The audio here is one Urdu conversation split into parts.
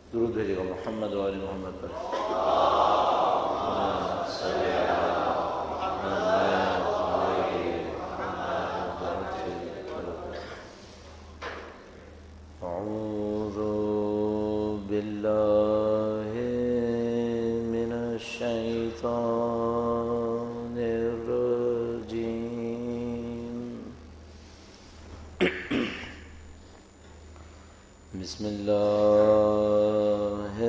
درود بھیجے گا محمد و آل محمد پر. اعوذ باللہ من الشیطان الرجیم. بسم اللہ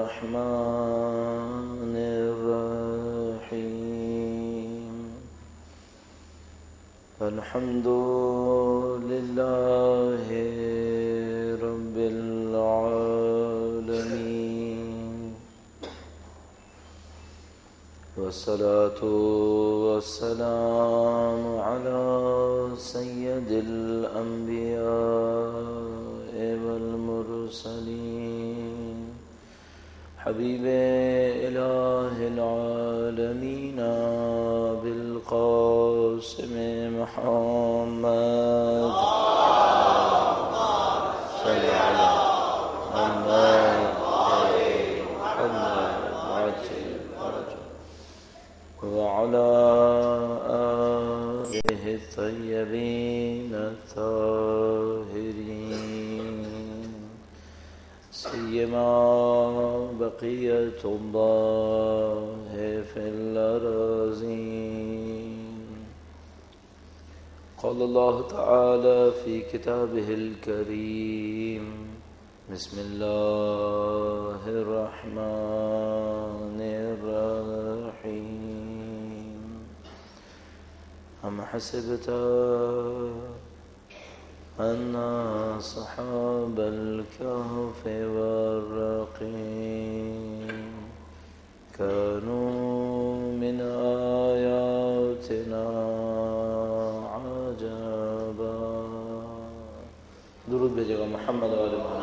الرحمن الرحیم. الحمد للہ رب العالمین والصلاة والسلام على سید الانبیاء والمرسلین حبیب الہ العالمین بالقاسم محمد صلی اللہ وعلى آلہ الطیبین الطاہرین سیما بقیت اللہ فی الارضین. قال اللہ تعالی فی کتابہ الکریم. بسم اللہ الرحمن الرحیم. ام حسبت ان اصحاب الكهف والرقیم كانوا من آیاتنا عجبا. درود بھیجے گا محمد و آل محمد.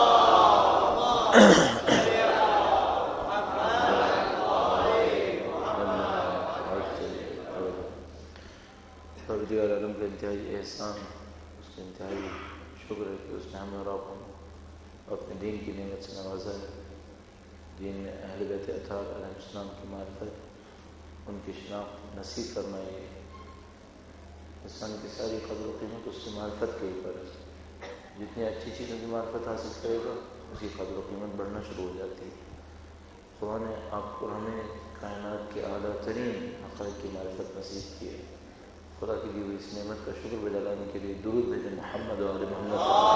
پروردگار عالم کا انتہائی احسان، اس کا انتہائی شکر ہے کہ اس نے ہمیں اور آپ کو اپنے دین کی نعمت سے نوازا ہے. دین میں اہل بیت اطہار علیہ السلام کی معرفت، ان کی شناخت نصیب فرمائی ہے. انسان کی ساری قدر و قیمت اس کی معرفت کے اوپر ہے. جتنی اچھی چیزوں کی معرفت حاصل کرے گا اس کی قدر و قیمت بڑھنا شروع ہو جاتی ہے. خدا نے آپ کو ہمیں کائنات کے اعلیٰ ترین حقائق کی معرفت نصیب کی ہے. خدا کی دی ہوئی اس نعمت کا شکر بجا لانے کے لیے درود بھیجیں محمد و آل محمد.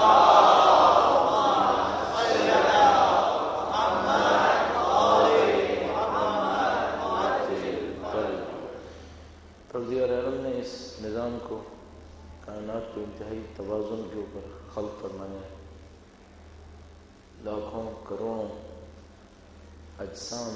پروردگار عالم نے اس نظام کو، کائنات کو انتہائی توازن کے اوپر خلق فرمایا ہے. لاکھوں کروڑوں اجسام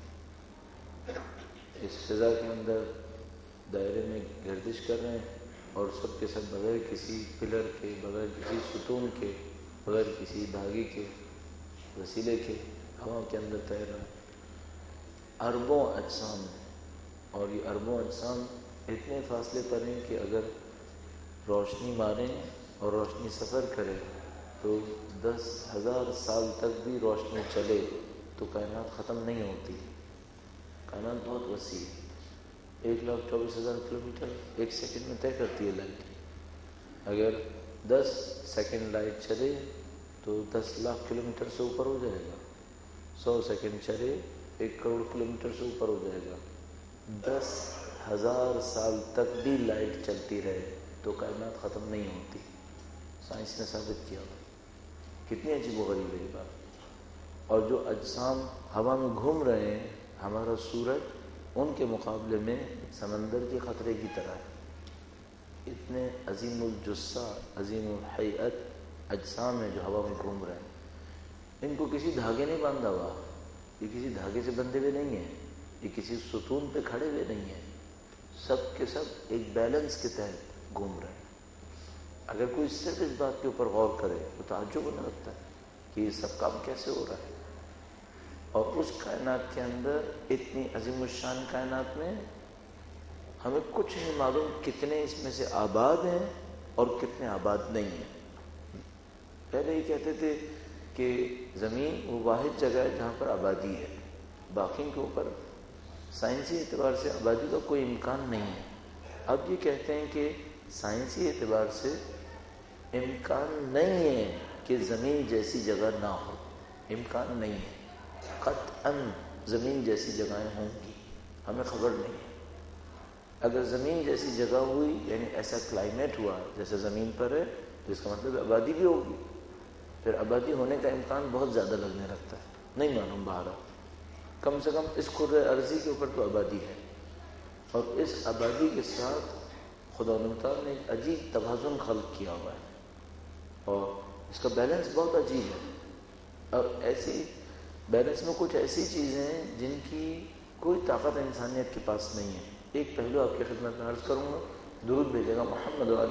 اس فضا کے اندر دائرے میں گردش کر رہے ہیں اور سب کے سب بغیر کسی پلر کے، بغیر کسی ستون کے، بغیر کسی دھاگے کے وسیلے کے ہوا کے اندر تیر رہے ہیں. اربوں اجسام ہیں اور یہ اربوں اجسام اتنے فاصلے پر ہیں کہ اگر روشنی ماریں اور روشنی سفر کرے تو 10,000 سال تک بھی روشنی چلے تو کائنات ختم نہیں ہوتی. کائنات بہت وسیع ہے. 1,24,000 کلومیٹر ایک سیکنڈ میں طے کرتی ہے لائٹ. اگر 10 سیکنڈ لائٹ چلے تو 10 لاکھ کلومیٹر سے اوپر ہو جائے گا. 100 سیکنڈ چلے 1 کروڑ کلومیٹر سے اوپر ہو جائے گا. 10,000 سال تک بھی لائٹ چلتی رہے تو کائنات ختم نہیں ہوتی. سائنس نے ثابت کیا. کتنی عجیب و غریب ہے یہ بات. اور جو اجسام ہوا میں گھوم رہے ہیں، ہمارا سورج ان کے مقابلے میں سمندر کے قطرے کی طرح ہے. اتنے عظیم الجثہ، عظیم الحیت اجسام ہیں جو ہوا میں گھوم رہے ہیں. ان کو کسی دھاگے نہیں باندھا ہوا، یہ کسی دھاگے سے بندھے ہوئے نہیں ہیں، یہ کسی ستون پہ کھڑے ہوئے نہیں ہیں. سب کے سب ایک بیلنس کے تحت گھوم رہے ہیں. اگر کوئی صرف اس بات کے اوپر غور کرے تو تعجب ہونے لگتا ہے کہ یہ سب کام کیسے ہو رہا ہے. اور اس کائنات کے اندر، اتنی عظیم الشان کائنات میں، ہمیں کچھ نہیں معلوم کتنے اس میں سے آباد ہیں اور کتنے آباد نہیں ہیں. پہلے یہ کہتے تھے کہ زمین وہ واحد جگہ ہے جہاں پر آبادی ہے، باقی کے اوپر سائنسی اعتبار سے آبادی کا کوئی امکان نہیں ہے۔ اب یہ کہتے ہیں کہ سائنسی اعتبار سے امکان نہیں ہے کہ زمین جیسی جگہ نہ ہو، امکان نہیں ہے، قطعاً زمین جیسی جگہیں ہوں گی، ہمیں خبر نہیں ہے۔ اگر زمین جیسی جگہ ہوئی یعنی ایسا کلائمیٹ ہوا جیسے زمین پر ہے تو اس کا مطلب آبادی بھی ہوگی، پھر آبادی ہونے کا امکان بہت زیادہ لگنے لگتا ہے، نہیں معلوم بہرحال کم سے کم اس کرۂ ارضی کے اوپر تو آبادی ہے، اور اس آبادی کے ساتھ خدا تعالیٰ نے ایک عجیب توازن خلق کیا ہوا ہے، اور اس کا بیلنس بہت عجیب ہے۔ اور ایسی بیلنس میں کچھ ایسی چیزیں ہیں جن کی کوئی طاقت انسانیت کے پاس نہیں ہے۔ ایک پہلو آپ کی خدمت میں عرض کروں گا، درود بھیجے گا محمد و آل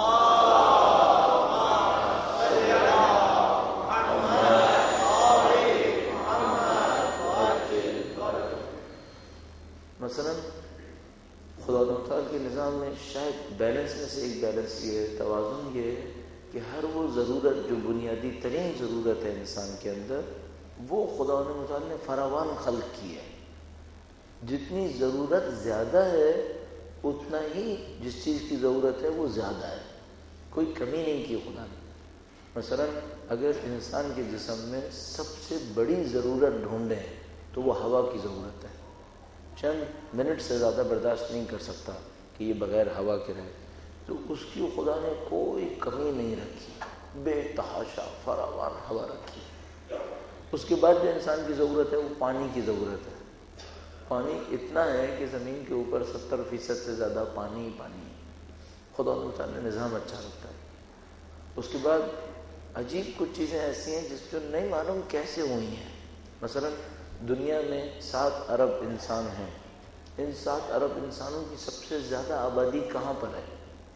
مثلا خدا تعالیٰ کے نظام میں شاید بیلنس میں سے ایک بیلنس یہ ہے، توازن یہ ہے کہ ہر وہ ضرورت جو بنیادی ترین ضرورت ہے انسان کے اندر، وہ خدا تعالیٰ نے فراوان خلق کی ہے۔ جتنی ضرورت زیادہ ہے اتنا ہی جس چیز کی ضرورت ہے وہ زیادہ ہے، کوئی کمی نہیں کی خدا نے۔ مثلا اگر انسان کے جسم میں سب سے بڑی ضرورت ڈھونڈیں تو وہ ہوا کی ضرورت ہے، چند منٹ سے زیادہ برداشت نہیں کر سکتا کہ یہ بغیر ہوا کے رہے، تو اس کی خدا نے کوئی کمی نہیں رکھی، بے تحاشا فراوان ہوا رکھی۔ اس کے بعد جو انسان کی ضرورت ہے وہ پانی کی ضرورت ہے۔ پانی اتنا ہے کہ زمین کے اوپر 70% سے زیادہ پانی ہی پانی ہے۔ خدا تعالیٰ نے نظام اچھا رکھتا ہے۔ اس کے بعد عجیب کچھ چیزیں ایسی ہیں جس کو نہیں معلوم کیسے ہوئی ہیں۔ مثلا دنیا میں 7 ارب انسان ہیں، ان 7 ارب انسانوں کی سب سے زیادہ آبادی کہاں پر ہے؟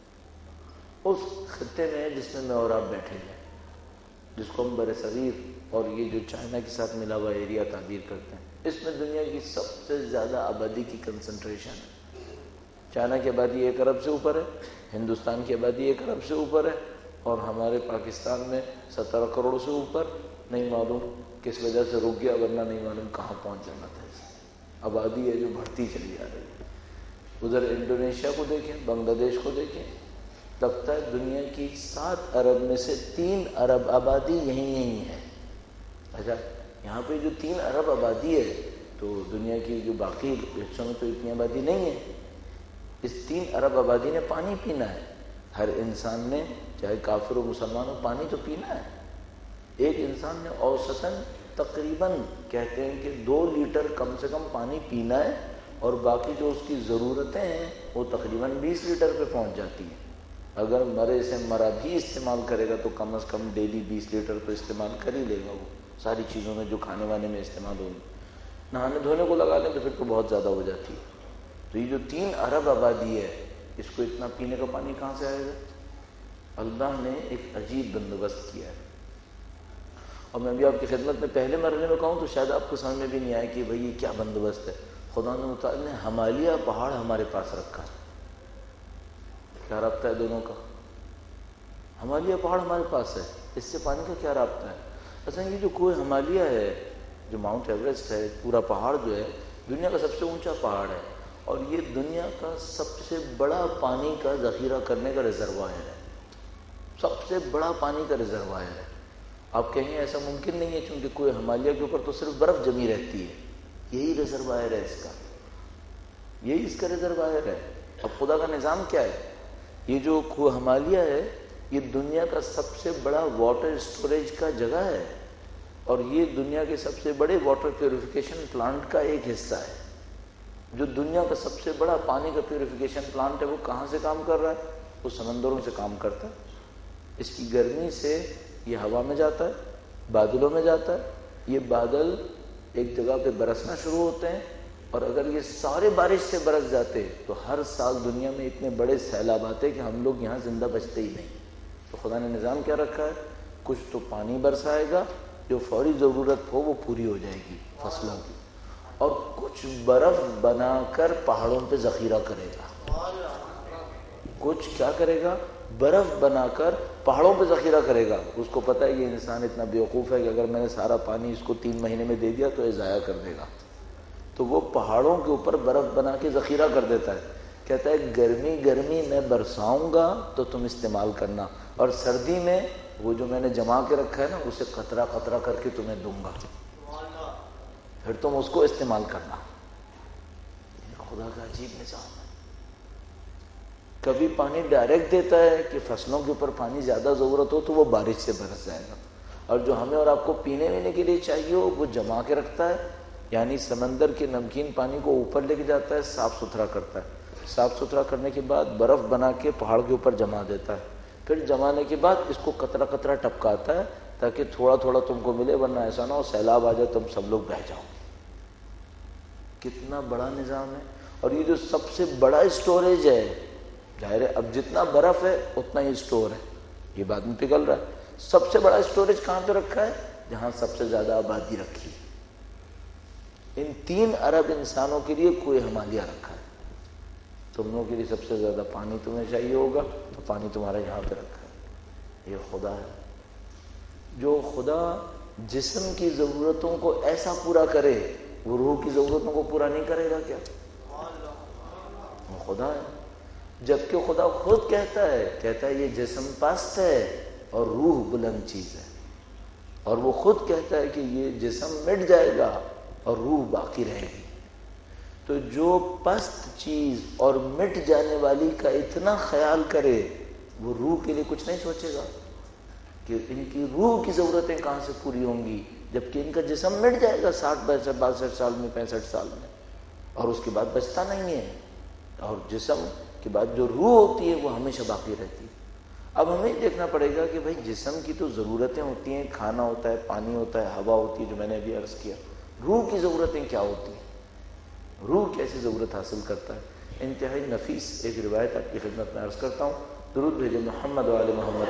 اس خطے میں جس میں اور آپ بیٹھے ہیں، جس کو ہم برصغیر اور یہ جو چائنا کے ساتھ ملا ہوا ایریا تعبیر کرتے ہیں، اس میں دنیا کی سب سے زیادہ آبادی کی کنسنٹریشن ہے۔ چائنا کی آبادی 1 ارب سے اوپر ہے، ہندوستان کی آبادی 1 ارب سے اوپر ہے، اور ہمارے پاکستان میں 17 کروڑ سے اوپر، نہیں معلوم کس وجہ سے رک گیا، ورنہ نہیں معلوم کہاں پہنچ جانا تھا۔ آبادی ہے جو بڑھتی چلی جا رہی ہے۔ ادھر انڈونیشیا کو دیکھیں، بنگلہ دیش کو دیکھیں، لگتا ہے دنیا کی 7 ارب میں سے 3 ارب آبادی یہی ہے۔ اچھا، یہاں پہ جو 3 ارب آبادی ہے تو دنیا کی جو باقی حصوں میں تو اتنی آبادی نہیں ہے۔ اس 3 ارب آبادی نے پانی پینا ہے، ہر انسان نے چاہے کافر و مسلمان ہو پانی تو پینا ہے۔ ایک انسان نے اوسطاً تقریباً کہتے ہیں کہ 2 لیٹر کم سے کم پانی پینا ہے، اور باقی جو اس کی ضرورتیں ہیں وہ تقریباً 20 لیٹر پہ پہنچ جاتی ہیں۔ اگر مرے سے مرا بھی استعمال کرے گا تو کم از کم ڈیلی 20 لیٹر تو استعمال کر ہی لے گا، وہ ساری چیزوں میں جو کھانے وانے میں استعمال ہوگی۔ نہانے دھونے کو لگا لیں تو پھر تو بہت زیادہ ہو جاتی ہے۔ تو یہ جو 3 ارب آبادی ہے، اس کو اتنا پینے کا پانی کہاں سے آئے گا؟ اللہ نے ایک عجیب بندوبست کیا ہے۔ اور میں بھی آپ کی خدمت میں پہلے مرحلے میں کہوں تو شاید آپ کو سمجھ میں بھی نہیں آئے کہ بھئی یہ کیا بندوبست ہے۔ خدا تعالیٰ نے ہمالیہ پہاڑ ہمارے پاس رکھا ہے۔ کیا رابطہ ہے دونوں کا؟ ہمالیہ پہاڑ ہمارے پاس ہے، اس سے پانی کا کیا رابطہ ہے؟ اصل یہ جو کوہ ہمالیہ ہے، جو ماؤنٹ ایوریسٹ ہے، پورا پہاڑ جو ہے دنیا کا سب سے اونچا پہاڑ ہے، اور یہ دنیا کا سب سے بڑا پانی کا ذخیرہ کرنے کا ریزروائر ہے، سب سے بڑا پانی کا ریزروائر ہے۔ آپ کہیں ایسا ممکن نہیں ہے چونکہ کوہ ہمالیہ کے اوپر تو صرف برف جمی رہتی ہے، یہی ریزروائر ہے اس کا، یہی اس کا ریزروائر ہے۔ اب خدا کا نظام کیا ہے؟ یہ جو کوہ ہمالیہ ہے یہ دنیا کا سب سے بڑا واٹر اسٹوریج کا جگہ ہے، اور یہ دنیا کے سب سے بڑے واٹر پیوریفیکیشن پلانٹ کا ایک حصہ ہے۔ جو دنیا کا سب سے بڑا پانی کا پیوریفیکیشن پلانٹ ہے وہ کہاں سے کام کر رہا ہے؟ وہ سمندروں سے کام کرتا ہے۔ اس کی گرمی سے یہ ہوا میں جاتا ہے، بادلوں میں جاتا ہے، یہ بادل ایک جگہ پہ برسنا شروع ہوتے ہیں، اور اگر یہ سارے بارش سے برس جاتے تو ہر سال دنیا میں اتنے بڑے سیلاب آتے کہ ہم لوگ یہاں زندہ بچتے ہی نہیں۔ تو خدا نے نظام کیا رکھا ہے؟ کچھ تو پانی برسائے گا، جو فوری ضرورت ہو وہ پوری ہو جائے گی فصلوں کی، اور کچھ برف بنا کر پہاڑوں پہ ذخیرہ کرے گا۔ کچھ کیا کرے گا؟ برف بنا کر پہاڑوں پہ ذخیرہ کرے گا. اس کو پتہ ہے یہ انسان اتنا بیوقوف ہے کہ اگر میں نے سارا پانی اس کو 3 مہینے میں دے دیا تو یہ ضائع کر دے گا. تو وہ پہاڑوں کے اوپر برف بنا کے ذخیرہ کر دیتا ہے. کہتا ہے گرمی گرمی میں برساؤں گا تو تم استعمال کرنا، اور سردی میں وہ جو میں نے جما کے رکھا ہے نا اسے قطرہ قطرہ کر کے تمہیں دوں گا، پھر تم اس کو استعمال کرنا. خدا کا عجیب نظام ہے. کبھی پانی ڈائریکٹ دیتا ہے کہ فصلوں کے اوپر پانی زیادہ ضرورت ہو تو وہ بارش سے برس جائے گا، اور جو ہمیں اور آپ کو پینے وینے کے لیے چاہیے ہو وہ جما کے رکھتا ہے. یعنی سمندر کے نمکین پانی کو اوپر لے کے جاتا ہے، صاف ستھرا کرتا ہے. صاف ستھرا کرنے کے بعد برف بنا کے پہاڑ کے اوپر جما دیتا ہے. پھر جمانے کے بعد اس کو قطرہ قطرہ ٹپکاتا ہے تاکہ تھوڑا تھوڑا تم کو ملے، ورنہ ایسا نہ ہو سیلاب آ جائے تم سب لوگ بہہ جاؤ. کتنا بڑا نظام ہے. اور یہ جو سب سے بڑا اسٹوریج ہے، ظاہر ہے اب جتنا برف ہے اتنا ہی اسٹور ہے، یہ بعد میں پگھل رہا ہے. سب سے بڑا اسٹوریج کہاں پہ رکھا ہے؟ جہاں سب سے زیادہ آبادی رکھی. ان 3 ارب انسانوں کے لیے کوئی ہمالیہ رکھا ہے. تم لوگوں کے لیے سب سے زیادہ پانی تمہیں چاہیے ہوگا تو پانی تمہارا یہاں پہ رکھا ہے. یہ خدا ہے. جو خدا جسم کی ضرورتوں کو ایسا پورا کرے وہ روح کی ضرورتوں کو پورا نہیں کرے گا کیا؟ وہ خدا ہے. جبکہ خدا خود کہتا ہے یہ جسم پست ہے اور روح بلند چیز ہے. اور وہ خود کہتا ہے کہ یہ جسم مٹ جائے گا اور روح باقی رہے گی. تو جو پست چیز اور مٹ جانے والی کا اتنا خیال کرے وہ روح کے لیے کچھ نہیں سوچے گا کہ ان کی روح کی ضرورتیں کہاں سے پوری ہوں گی، جبکہ ان کا جسم مٹ جائے گا 60 62 سال میں 65 سال میں، اور اس کے بعد بچتا نہیں ہے. اور جسم کے بعد جو روح ہوتی ہے وہ ہمیشہ باقی رہتی ہے. اب ہمیں دیکھنا پڑے گا کہ بھائی جسم کی تو ضرورتیں ہوتی ہیں، کھانا ہوتا ہے، پانی ہوتا ہے، ہوا ہوتی ہے جو میں نے ابھی عرض کیا. روح کی ضرورتیں کیا ہوتی ہیں؟ روح کیسی ضرورت حاصل کرتا ہے؟ انتہائی نفیس ایک روایت آپ کی خدمت میں عرض کرتا ہوں. درود بھیجے محمد و آل محمد.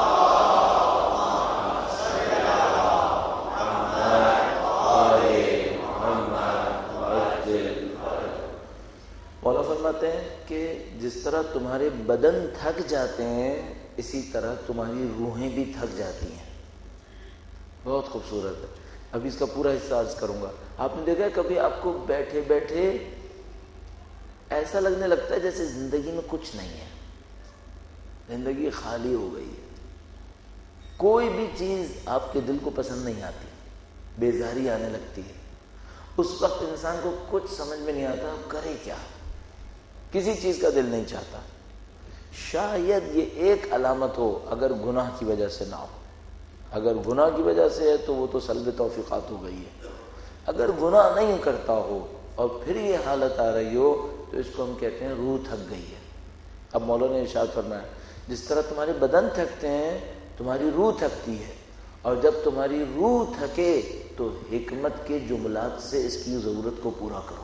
مولا فرماتے ہیں کہ جس طرح تمہارے بدن تھک جاتے ہیں اسی طرح تمہاری روحیں بھی تھک جاتی ہیں. بہت خوبصورت ہے. ابھی اس کا پورا حصہ عرض کروں گا. آپ نے دیکھا کبھی آپ کو بیٹھے بیٹھے ایسا لگنے لگتا ہے جیسے زندگی میں کچھ نہیں ہے، زندگی خالی ہو گئی ہے، کوئی بھی چیز آپ کے دل کو پسند نہیں آتی، بیزاری آنے لگتی ہے. اس وقت انسان کو کچھ سمجھ میں نہیں آتا اب کرے کیا، کسی چیز کا دل نہیں چاہتا. شاید یہ ایک علامت ہو اگر گناہ کی وجہ سے نہ ہو. اگر گناہ کی وجہ سے ہے تو وہ تو سلب توفیقات ہو گئی ہے. اگر گناہ نہیں کرتا ہو اور پھر یہ حالت آ رہی ہو تو اس کو ہم کہتے ہیں روح تھک گئی ہے. اب مولا نے ارشاد فرمایا جس طرح تمہارے بدن تھکتے ہیں تمہاری روح تھکتی ہے، اور جب تمہاری روح تھکے تو حکمت کے جملات سے اس کی ضرورت کو پورا کرو.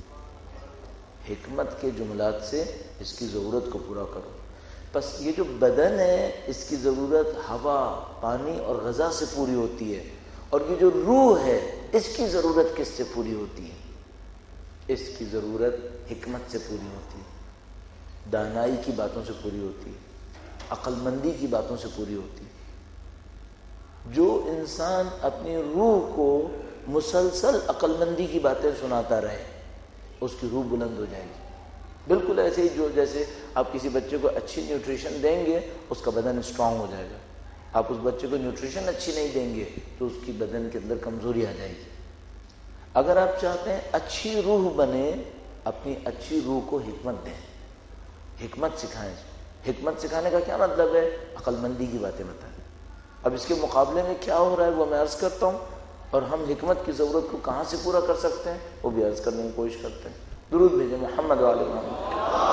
حکمت کے جملات سے اس کی ضرورت کو پورا کرو. بس یہ جو بدن ہے اس کی ضرورت ہوا، پانی اور غذا سے پوری ہوتی ہے، اور یہ جو روح ہے اس کی ضرورت کس سے پوری ہوتی ہے؟ اس کی ضرورت حکمت سے پوری ہوتی ہے، دانائی کی باتوں سے پوری ہوتی ہے، عقل مندی کی باتوں سے پوری ہوتی ہے. جو انسان اپنی روح کو مسلسل عقل مندی کی باتیں سناتا رہے اس کی روح بلند ہو جائے گی. بالکل ایسے ہی جو جیسے آپ کسی بچے کو اچھی نیوٹریشن دیں گے اس کا بدن اسٹرانگ ہو جائے گا. آپ اس بچے کو نیوٹریشن اچھی نہیں دیں گے تو اس کی بدن کے اندر کمزوری آ جائے گی. اگر آپ چاہتے ہیں اچھی روح بنے اپنی اچھی روح کو حکمت دیں، حکمت سکھائیں. حکمت سکھانے کا کیا مطلب ہے؟ عقل مندی کی باتیں بتائیں. اب اس کے مقابلے میں کیا ہو رہا ہے وہ میں عرض کرتا ہوں، اور ہم حکمت کی ضرورت کو کہاں سے پورا کر سکتے ہیں وہ بھی عرض کرنے کی کوشش کرتے ہیں. درود بھیجیں محمد و آل محمد.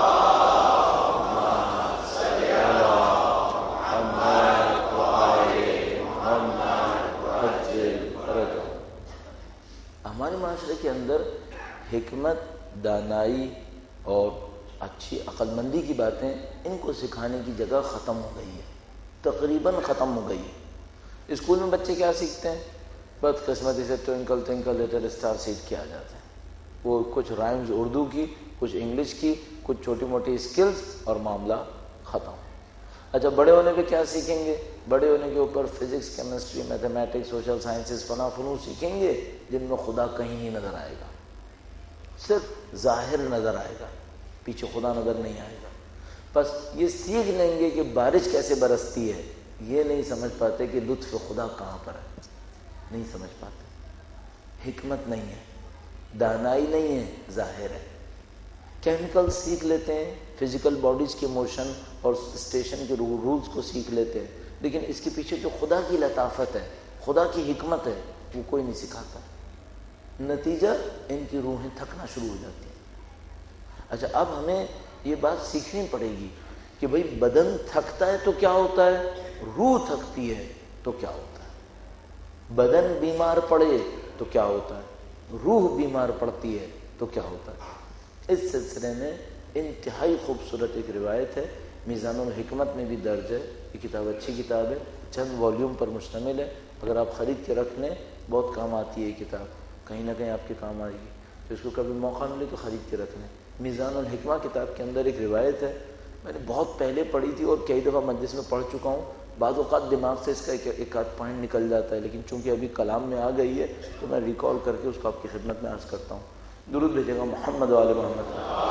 ہمارے معاشرے کے اندر حکمت، دانائی اور اچھی عقل مندی کی باتیں ان کو سکھانے کی جگہ ختم ہو گئی ہے، تقریباً ختم ہو گئی ہے. اسکول میں بچے کیا سیکھتے ہیں؟ بدقسمتی سے ٹوئنکل ٹوئنکل لٹل اسٹار سیکھ کے آ جاتے ہیں. وہ کچھ رائمز اردو کی، کچھ انگلش کی، کچھ چھوٹی موٹی اسکلز اور معاملہ ختم. اچھا بڑے ہونے پہ کیا سیکھیں گے؟ بڑے ہونے کے اوپر physics, chemistry, mathematics, social sciences, فنون سیکھیں گے جن میں خدا کہیں نہیں نظر آئے گا، صرف ظاہر نظر آئے گا، پیچھے خدا نظر نہیں آئے گا۔ بس یہ سیکھ لیں گے کہ بارش کیسے برستی ہے، یہ نہیں سمجھ پاتے کہ لطف خدا کہاں پر ہے، نہیں سمجھ پاتے، حکمت نہیں ہے، دانائی نہیں ہے، ظاہر ہے۔ کیمیکل سیکھ لیتے ہیں، فزیکل باڈیز کے موشن اور اسٹیشن کے رولز کو سیکھ لیتے ہیں، لیکن اس کے پیچھے جو خدا کی لطافت ہے، خدا کی حکمت ہے، وہ کوئی نہیں سکھاتا۔ نتیجہ ان کی روحیں تھکنا شروع ہو جاتی ہیں۔ اچھا اب ہمیں یہ بات سیکھنی پڑے گی کہ بھئی بدن تھکتا ہے تو کیا ہوتا ہے، روح تھکتی ہے تو کیا ہوتا ہے، بدن بیمار پڑے تو کیا ہوتا ہے، روح بیمار پڑتی ہے تو کیا ہوتا ہے۔ اس سلسلے میں انتہائی خوبصورت ایک روایت ہے، میزان الحکمت میں بھی درج ہے۔ یہ کتاب اچھی کتاب ہے، چند والیوم پر مشتمل ہے، اگر آپ خرید کے رکھ لیں بہت کام آتی ہے یہ کتاب، کہیں نہ کہیں آپ کے کام آئے گی، تو اس کو کبھی موقع ملے تو خرید کے رکھ لیں۔ میزان الحکمہ کتاب کے اندر ایک روایت ہے، میں نے بہت پہلے پڑھی تھی اور کئی دفعہ مجلس میں پڑھ چکا ہوں، بعض اوقات دماغ سے اس کا ایک آدھ پوائنٹ نکل جاتا ہے، لیکن چونکہ ابھی کلام میں آ گئی ہے تو میں ریکال کر کے اس کو آپ کی خدمت میں عرض کرتا ہوں۔ درود بھیجے گا محمد و آل محمد۔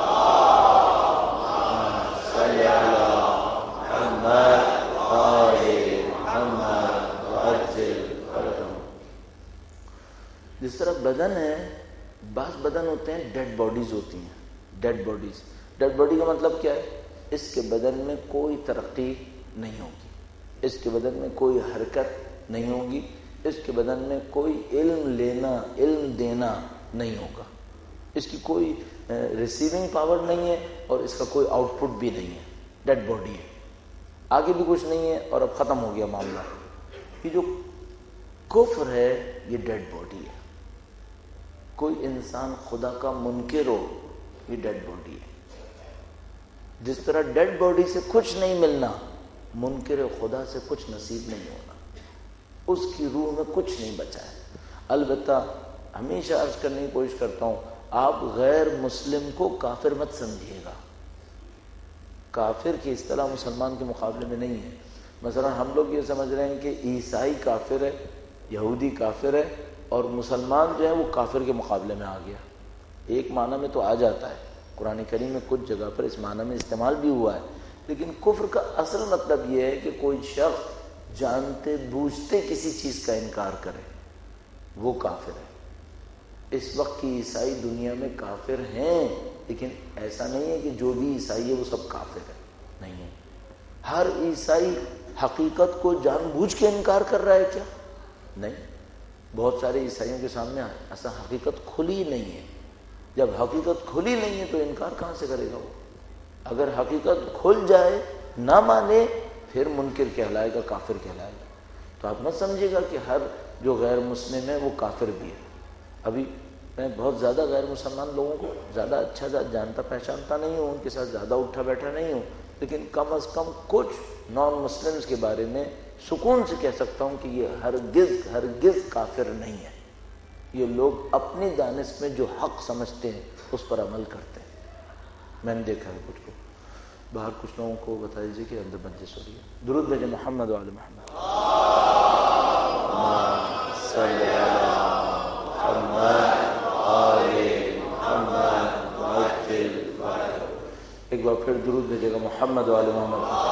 صلی اللہ محمد آل محمد وعجل فرجهم۔ جس طرح بدن ہے، بعض بدن ہوتے ہیں ڈیڈ باڈیز ہوتی ہیں، ڈیڈ باڈیز۔ ڈیڈ باڈی کا مطلب کیا ہے؟ اس کے بدن میں کوئی ترقی نہیں ہوگی، اس کے بدن میں کوئی حرکت نہیں ہوگی، اس کے بدن میں کوئی علم لینا، علم دینا نہیں ہوگا، اس کی کوئی ریسیونگ پاور نہیں ہے اور اس کا کوئی آؤٹ پٹ بھی نہیں ہے، ڈیڈ باڈی ہے، آگے بھی کچھ نہیں ہے اور اب ختم ہو گیا معاملہ۔ یہ جو کفر ہے یہ ڈیڈ باڈی ہے۔ کوئی انسان خدا کا منکر ہو، یہ ڈیڈ باڈی ہے۔ جس طرح ڈیڈ باڈی سے کچھ نہیں ملنا، منکر خدا سے کچھ نصیب نہیں ہونا، اس کی روح میں کچھ نہیں بچا ہے۔ البتہ ہمیشہ عرض کرنے کی کوشش کرتا ہوں، آپ غیر مسلم کو کافر مت سمجھیے گا۔ کافر کی اصطلاح مسلمان کے مقابلے میں نہیں ہے۔ مثلا ہم لوگ یہ سمجھ رہے ہیں کہ عیسائی کافر ہے، یہودی کافر ہے، اور مسلمان جو ہے وہ کافر کے مقابلے میں آ گیا۔ ایک معنی میں تو آ جاتا ہے، قرآن کریم میں کچھ جگہ پر اس معنی میں استعمال بھی ہوا ہے، لیکن کفر کا اصل مطلب یہ ہے کہ کوئی شخص جانتے بوجھتے کسی چیز کا انکار کرے، وہ کافر ہے۔ اس وقت کی عیسائی دنیا میں کافر ہیں، لیکن ایسا نہیں ہے کہ جو بھی عیسائی ہے وہ سب کافر ہے، نہیں ہے۔ ہر عیسائی حقیقت کو جان بوجھ کے انکار کر رہا ہے کیا؟ نہیں، بہت سارے عیسائیوں کے سامنے ایسا حقیقت کھلی نہیں ہے۔ جب حقیقت کھلی نہیں ہے تو انکار کہاں سے کرے گا وہ؟ اگر حقیقت کھل جائے، نہ مانے، پھر منکر کہلائے گا، کافر کہلائے گا۔ تو آپ مت سمجھے گا کہ ہر جو غیر مسلم ہے وہ کافر بھی ہے۔ ابھی میں بہت زیادہ غیر مسلمان لوگوں کو زیادہ اچھا جانتا پہچانتا نہیں ہوں، ان کے ساتھ زیادہ اٹھا بیٹھا نہیں ہوں، لیکن کم از کم کچھ نان مسلمز کے بارے میں سکون سے کہہ سکتا ہوں کہ یہ ہرگز کافر نہیں ہے۔ یہ لوگ اپنی دانش میں جو حق سمجھتے ہیں اس پر عمل کرتے ہیں۔ میں نے دیکھا ہے کچھ کو، باہر کچھ لوگوں کو بتا دیجیے کہ اندر مجلس ہو رہی ہے۔ درود بھیجیں محمد و آل محمد۔ صلی اللہ محمد آل محمد وعجل فرجهم۔ ایک بار پھر درود بھیجے گا محمد و آل محمد۔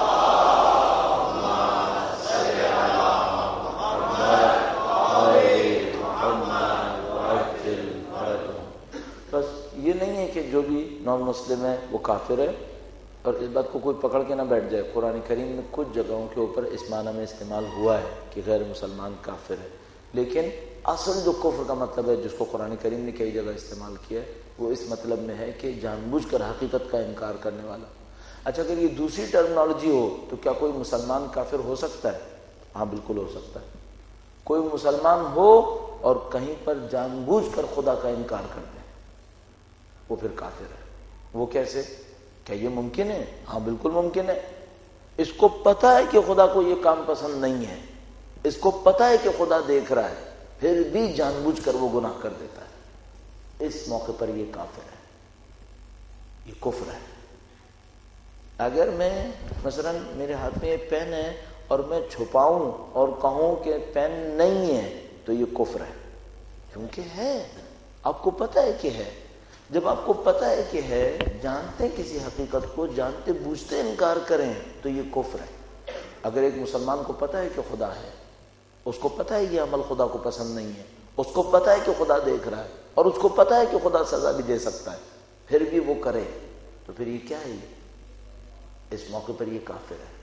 بس یہ نہیں ہے کہ جو بھی نان مسلم ہے وہ کافر ہے، اور اس بات کو کوئی پکڑ کے نہ بیٹھ جائے۔ قرآن کریم میں کچھ جگہوں کے اوپر اس معنی میں استعمال ہوا ہے کہ غیر مسلمان کافر ہے، لیکن اصل جو کفر کا مطلب ہے جس کو قرآن کریم نے کئی جگہ استعمال کیا ہے وہ اس مطلب میں ہے کہ جان بوجھ کر حقیقت کا انکار کرنے والا۔ اچھا اگر یہ دوسری ٹرمنالوجی ہو تو کیا کوئی مسلمان کافر ہو سکتا ہے؟ ہاں بالکل ہو سکتا ہے۔ کوئی مسلمان ہو اور کہیں پر جان بوجھ کر خدا کا انکار کر دے، وہ پھر کافر ہے۔ وہ کیسے؟ کیا یہ ممکن ہے؟ ہاں بالکل ممکن ہے۔ اس کو پتا ہے کہ خدا کو یہ کام پسند نہیں ہے، اس کو پتا ہے کہ خدا دیکھ رہا ہے، پھر بھی جان بوجھ کر وہ گناہ کر دیتا ہے۔ اس موقع پر یہ کافر ہے، یہ کفر ہے۔ اگر میں مثلا میرے ہاتھ میں یہ پین ہے اور میں چھپاؤں اور کہوں کہ پین نہیں ہے تو یہ کفر ہے، کیونکہ ہے، آپ کو پتہ ہے کہ ہے۔ جب آپ کو پتہ ہے کہ ہے، جانتے کسی حقیقت کو، جانتے بوجھتے انکار کریں تو یہ کفر ہے۔ اگر ایک مسلمان کو پتہ ہے کہ خدا ہے، اس کو پتہ ہے یہ عمل خدا کو پسند نہیں ہے، اس کو پتہ ہے کہ خدا دیکھ رہا ہے، اور اس کو پتہ ہے کہ خدا سزا بھی دے سکتا ہے، پھر بھی وہ کرے تو پھر یہ کیا ہے؟ اس موقع پر یہ کافر ہے۔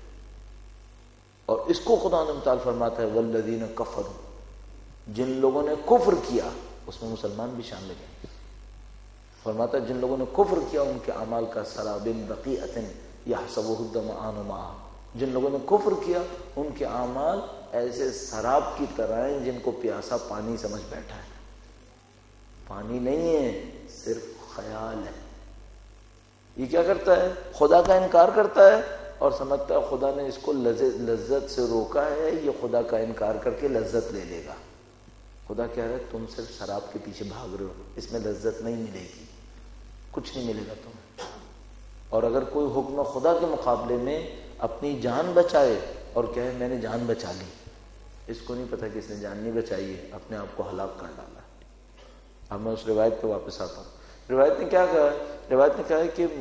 اور اس کو خدا نے متعال فرماتا ہے والذین کفروا، جن لوگوں نے کفر کیا، اس میں مسلمان بھی شامل ہیں۔ فرماتا ہے جن لوگوں نے کفر کیا ان کے اعمال کا سراب بقیعۃ یحسبہ الظمآن ماء، جن لوگوں نے کفر کیا ان کے اعمال ایسے سراب کی طرح ہیں جن کو پیاسا پانی سمجھ بیٹھا ہے، پانی نہیں ہے، صرف خیال ہے۔ یہ کیا کرتا ہے؟ خدا کا انکار کرتا ہے اور سمجھتا ہے خدا نے اس کو لذت سے روکا ہے، یہ خدا کا انکار کر کے لذت لے لے گا۔ خدا کہہ رہا ہے تم صرف شراب کے پیچھے بھاگ رہے ہو، اس میں لذت نہیں ملے گی، کچھ نہیں ملے گا تمہیں۔ اور اگر کوئی حکم خدا کے مقابلے میں اپنی جان بچائے اور کہے میں نے جان بچا لی، اس کو نہیں پتا کہ اس نے جان نہیں بچائی ہے، اپنے آپ کو ہلاک کر ڈالا۔ اب میں اس روایت پہ واپس آتا ہوں۔ روایت نے کیا کہا ہے؟ روایت نے کہا ہے کہ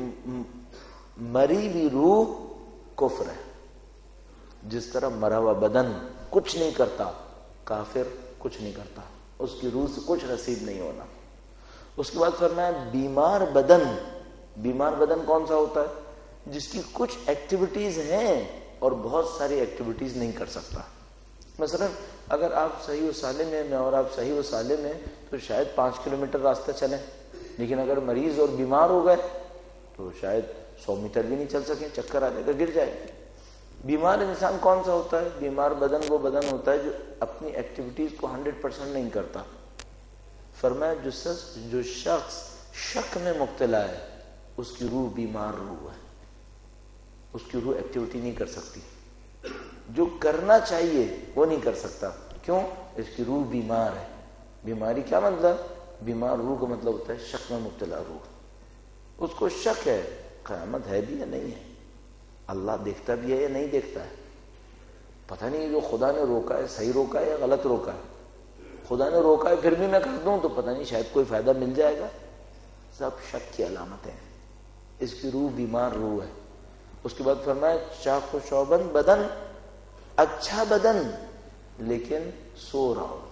مری ہوئی روح کفر ہے، جس طرح مرا ہوا بدن کچھ نہیں کرتا، کافر کچھ نہیں کرتا، اس کی روح سے کچھ نصیب نہیں ہونا۔ اس کے بعد فرمایا بیمار بدن، بیمار بدن کون سا ہوتا ہے؟ جس کی کچھ ایکٹیویٹیز ہیں اور بہت ساری ایکٹیویٹیز نہیں کر سکتا۔ مثلا اگر آپ صحیح و سالم ہیں، میں اور آپ صحیح و سالم ہیں تو شاید 5 کلومیٹر راستہ چلیں، لیکن اگر مریض اور بیمار ہو گئے تو شاید 100 میٹر بھی نہیں چل سکیں، چکر آنے کا گر جائے۔ بیمار انسان کون سا ہوتا ہے؟ بیمار بدن وہ بدن ہوتا ہے جو اپنی ایکٹیویٹیز کو 100% نہیں کرتا۔ فرمایا جو شخص شک میں مبتلا ہے اس کی روح بیمار روح ہے، اس کی روح ایکٹیویٹی نہیں کر سکتی، جو کرنا چاہیے وہ نہیں کر سکتا۔ کیوں؟ اس کی روح بیمار ہے۔ بیماری کیا مطلب؟ بیمار روح کا مطلب ہوتا ہے شک میں مبتلا روح۔ اس کو شک ہے قیامت ہے بھی یا نہیں ہے، اللہ دیکھتا بھی ہے یا نہیں دیکھتا ہے، پتہ نہیں جو خدا نے روکا ہے صحیح روکا ہے یا غلط روکا ہے۔ خدا نے روکا ہے پھر بھی میں کر دوں تو پتہ نہیں شاید کوئی فائدہ مل جائے گا۔ سب شک کی علامتیں ہیں۔ اس کی روح بیمار روح ہے۔ اس کے بعد فرمایا شاخ و شوبن بدن، اچھا بدن لیکن سو رہا ہو۔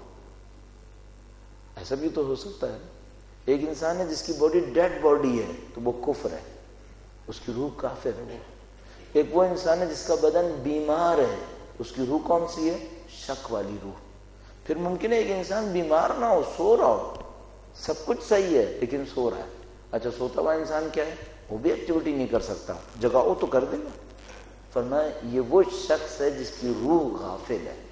ایسا بھی تو ہو سکتا ہے، ایک انسان ہے جس کی باڈی ڈیڈ باڈی ہے تو وہ کفر ہے، اس کی روح کافر ہے وہ۔ ایک وہ انسان ہے جس کا بدن بیمار ہے، اس کی روح کون سی ہے؟ شک والی روح۔ پھر ممکن ہے ایک انسان بیمار نہ ہو، سو رہا ہو، سب کچھ صحیح ہے لیکن سو رہا ہے۔ اچھا سوتا ہوا انسان کیا ہے؟ وہ بھی ایکٹیویٹی نہیں کر سکتا، جگاؤ تو کر دے گا۔ فرمایا یہ وہ شخص ہے جس کی روح غافل ہے۔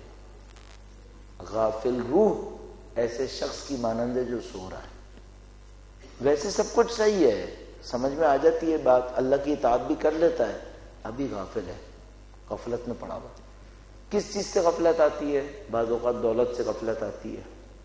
غافل روح ایسے شخص کی مانند ہے جو سو رہا ہے۔ ویسے سب کچھ صحیح ہے، سمجھ میں آ جاتی ہے بات، اللہ کی اطاعت بھی کر لیتا ہے، ابھی غافل ہے، غفلت میں پڑا ہوا۔ کس چیز سے غفلت آتی ہے؟ بعض اوقات دولت سے غفلت آتی ہے،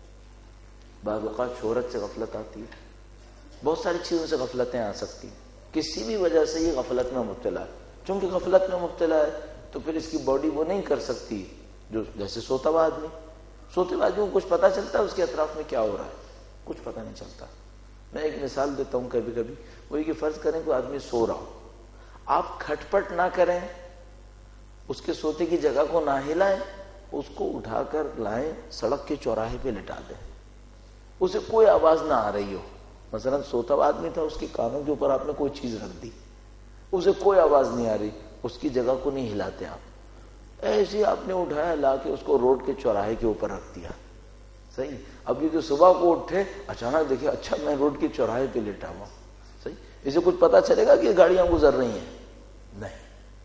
بعض اوقات شہرت سے غفلت آتی ہے، بہت ساری چیزوں سے غفلتیں آ سکتی ہیں۔ کسی بھی وجہ سے یہ غفلت میں مبتلا ہے۔ چونکہ غفلت میں مبتلا ہے تو پھر اس کی باڈی وہ نہیں کر سکتی جو جیسے سوتا ہوا آدمی، سوتے ہوئے آدمی کو کچھ پتہ چلتا ہے اس کے اطراف میں کیا ہو رہا ہے؟ کچھ پتہ نہیں چلتا۔ میں ایک مثال دیتا ہوں کبھی کبھی، وہ یہ کہ فرض کریں کوئی آدمی سو رہا ہو، آپ کھٹ پٹ نہ کریں، اس کے سوتے کی جگہ کو نہ ہلائیں، اس کو اٹھا کر لائیں، سڑک کے چوراہے پہ لٹا دیں، اسے کوئی آواز نہ آ رہی ہو۔ مثلا سوتا ہوا آدمی تھا، اس کے کانوں کے اوپر آپ نے کوئی چیز رکھ دی، اسے کوئی آواز نہیں آ رہی، اس کی جگہ کو نہیں ہلاتے آپ، ایسے ہی آپ نے اٹھایا لا کے اس کو روڈ کے چوراہے کے اوپر رکھ دیا، صحیح۔ اب یہ کہ صبح کو اٹھے اچانک دیکھے اچھا میں روڈ کے چوراہے پہ لیٹا ہوا، صحیح، اسے کچھ پتا چلے گا کہ گاڑیاں گزر رہی ہیں؟ نہیں۔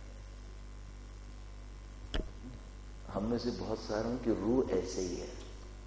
ہم میں سے بہت ساروں کی روح ایسے ہی ہے،